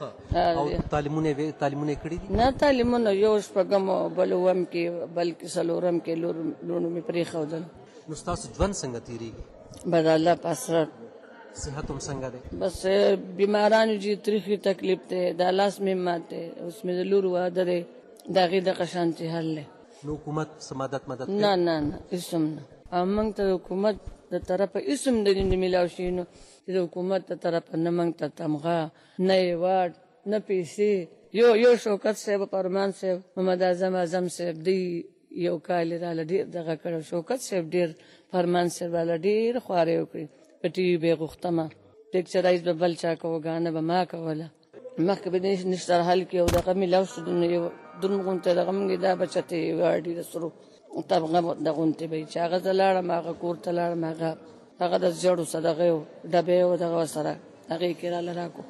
Speaker 12: او تعلیمونه یې کړي دي
Speaker 13: نه تعلیمونه یو شپږم او بل اووم کې بلکې څلورم کې لوڼو مې پرېښودل
Speaker 12: نو ستاسو ژوند څنګه تېرېږي
Speaker 13: بد الله په اسرار
Speaker 12: صحت هم څنګه دی
Speaker 13: بس بیمارانو جي تریخي تکلیف دی دا لاس مې مات دی اوس مې د لور واده دی د هغې دغه شانتې حل دی
Speaker 12: نو حکومت څه مدد
Speaker 13: نه نه نه هېڅ هم نه او موږ ته د حکومت د طرفه هېڅ هم د میلاو شوي نو چې د حکومت د طرفه نه موږ ته تمغه نه ایوارډ نه پیسې یو شوکت صاحب فرمان صاحب محمد اعظم صاحب دی یو کال یې راله ډېر دغه کړی شوکت صاحب ډېر فرمان صاحب راله ډېر خوارۍ وکړې په ټي وي به یې غوښتمه پکچرایز به بل چا کوه ګانه به ما کوله مخکې به نشتر حل کې او دغه میلاو شو یو دروند غونتی دغه مونږ دا بچته یې ایوارډ د سرو تبغه د غونتی به چې هغه زه لاړم هغه کور ته لاړم هغه د زړو څه دغه یو ډبې و دغه ورسره هغې کې راله راکړو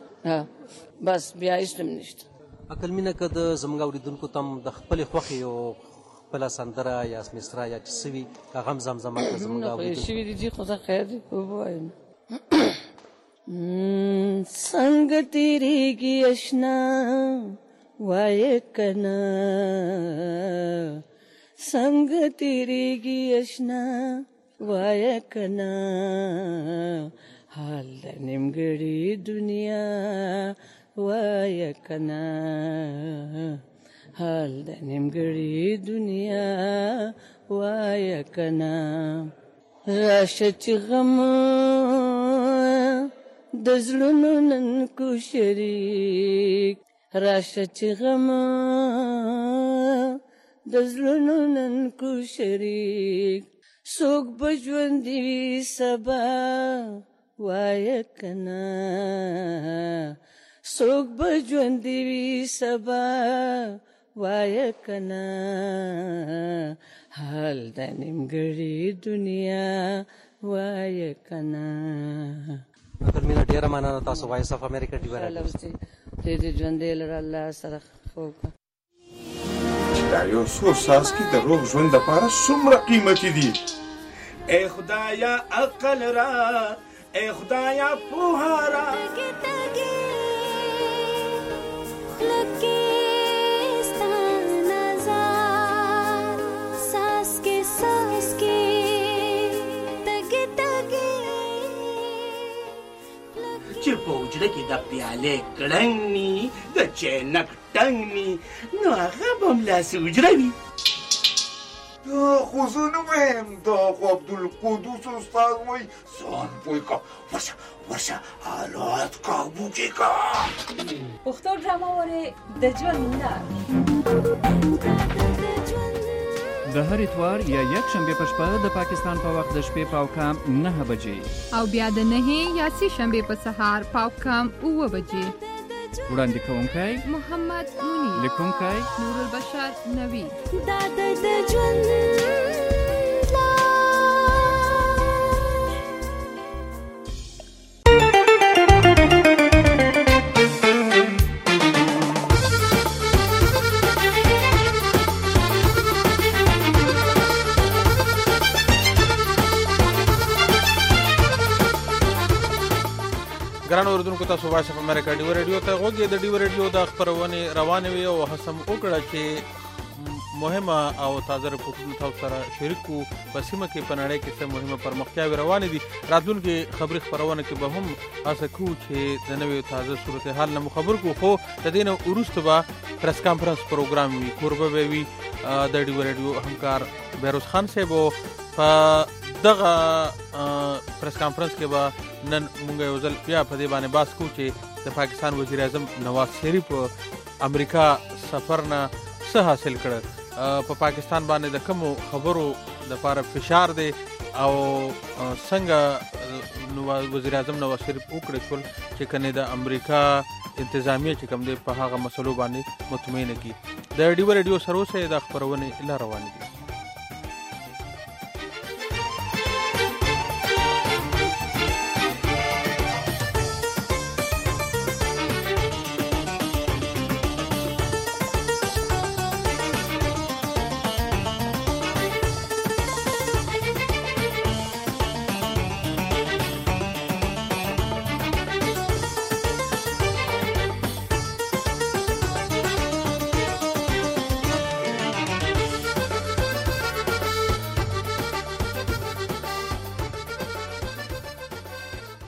Speaker 13: بس بیا هېڅ هم نشته
Speaker 12: عقل مینه که د زموږ اورېدونکو ته هم د خپلې خوښې یو خپله سندره یا مسره یا چې څه وي هغه هم زمزمه کړه زموږ اورېدونکو
Speaker 13: شوي دي جي خو زه خیر دي ووایم څنګه تېرېږي اشنا وایه که نه څنګه تېرېږي اشنا وایه که نه حال د نیمګړې دنیا وایه که نه حال د نیمګړې دنیا وایه که نه راشه چې غم د زړونو نن کو شریک راشه چې غم د زړونو نن کو شریک څوک به ژوندي وي سبا وایه که نه څوک به ژوندي وي سبا وایه که نه حال د نیمګړې دنیا وایه که نه
Speaker 12: ډاکټر مینا ډېره مننه تاسو وایس اف امریکا ډیوه راډیو
Speaker 13: ته دې ژوندی لره الله سره ښه وکړه
Speaker 14: دا یو څو څاڅکي د روغ ژوند دپاره څومره قیمتي دي ای خدایا عقل را ای خدایا پوهه را
Speaker 23: چې په حجره کې د پیالې کړنګ ني د چینک ټنګ ني نو هغه به هملاسې حجره وي
Speaker 14: دا خو زه نه وایم دا خو عبدالقدوس استاد وایي ځان پوه که ورشه حالات قابو کې که
Speaker 24: پښتو ډرامه وارې د ژوند لار
Speaker 25: د هر اتوار یا یک شنبه په شپه د پاکستان په وخت د شپې پاوکام 9 بجې
Speaker 26: او بیا د 9 یا 3 شنبه په سهار پاوکام 9 بجې
Speaker 25: وړاندې کوونکی
Speaker 26: محمد منیر
Speaker 25: لیکونکی
Speaker 26: نور البشر نوی
Speaker 24: دا د ژوند
Speaker 3: ګرانو اردوونکو تاسو وایس اف امریکا ډیو ریډیو ته غوږی د ډیو ریډیو د خبرونه روانه وي او هڅه وکړه چې مهمه او تازه رپورټونه تاسو سره شریک کو په سیمه کې په نړۍ کې څه مهمه پرمختیاوې روانې دي. راتلونکي خبري خبرونه کې به هم هڅه کوو چې د نوې تازه صورتحال نه خبر کو، خو د دې نه وروسته به پریس کانفرنس پروګرام وي، کوربه به وي د ډیو ریډیو همکار بیروز خان صاحب. په دغه پریس کانفرنس کې به نن مونږ یو ځل بیا په دې باندې بحث کوو چې د پاکستان وزیر اعظم نواز شریف امریکا سفر نه څه حاصل کړ، په پاکستان باندې د کومو خبرو لپاره فشار دی او څنګه وزیر اعظم نواز شریف وکړي شول چې کنه د امریکا انتظامیه چې کوم دی په هغه مسلو باندې مطمئنه کی. د ډیو ریډیو سروسه د خبرونه اله روان دي.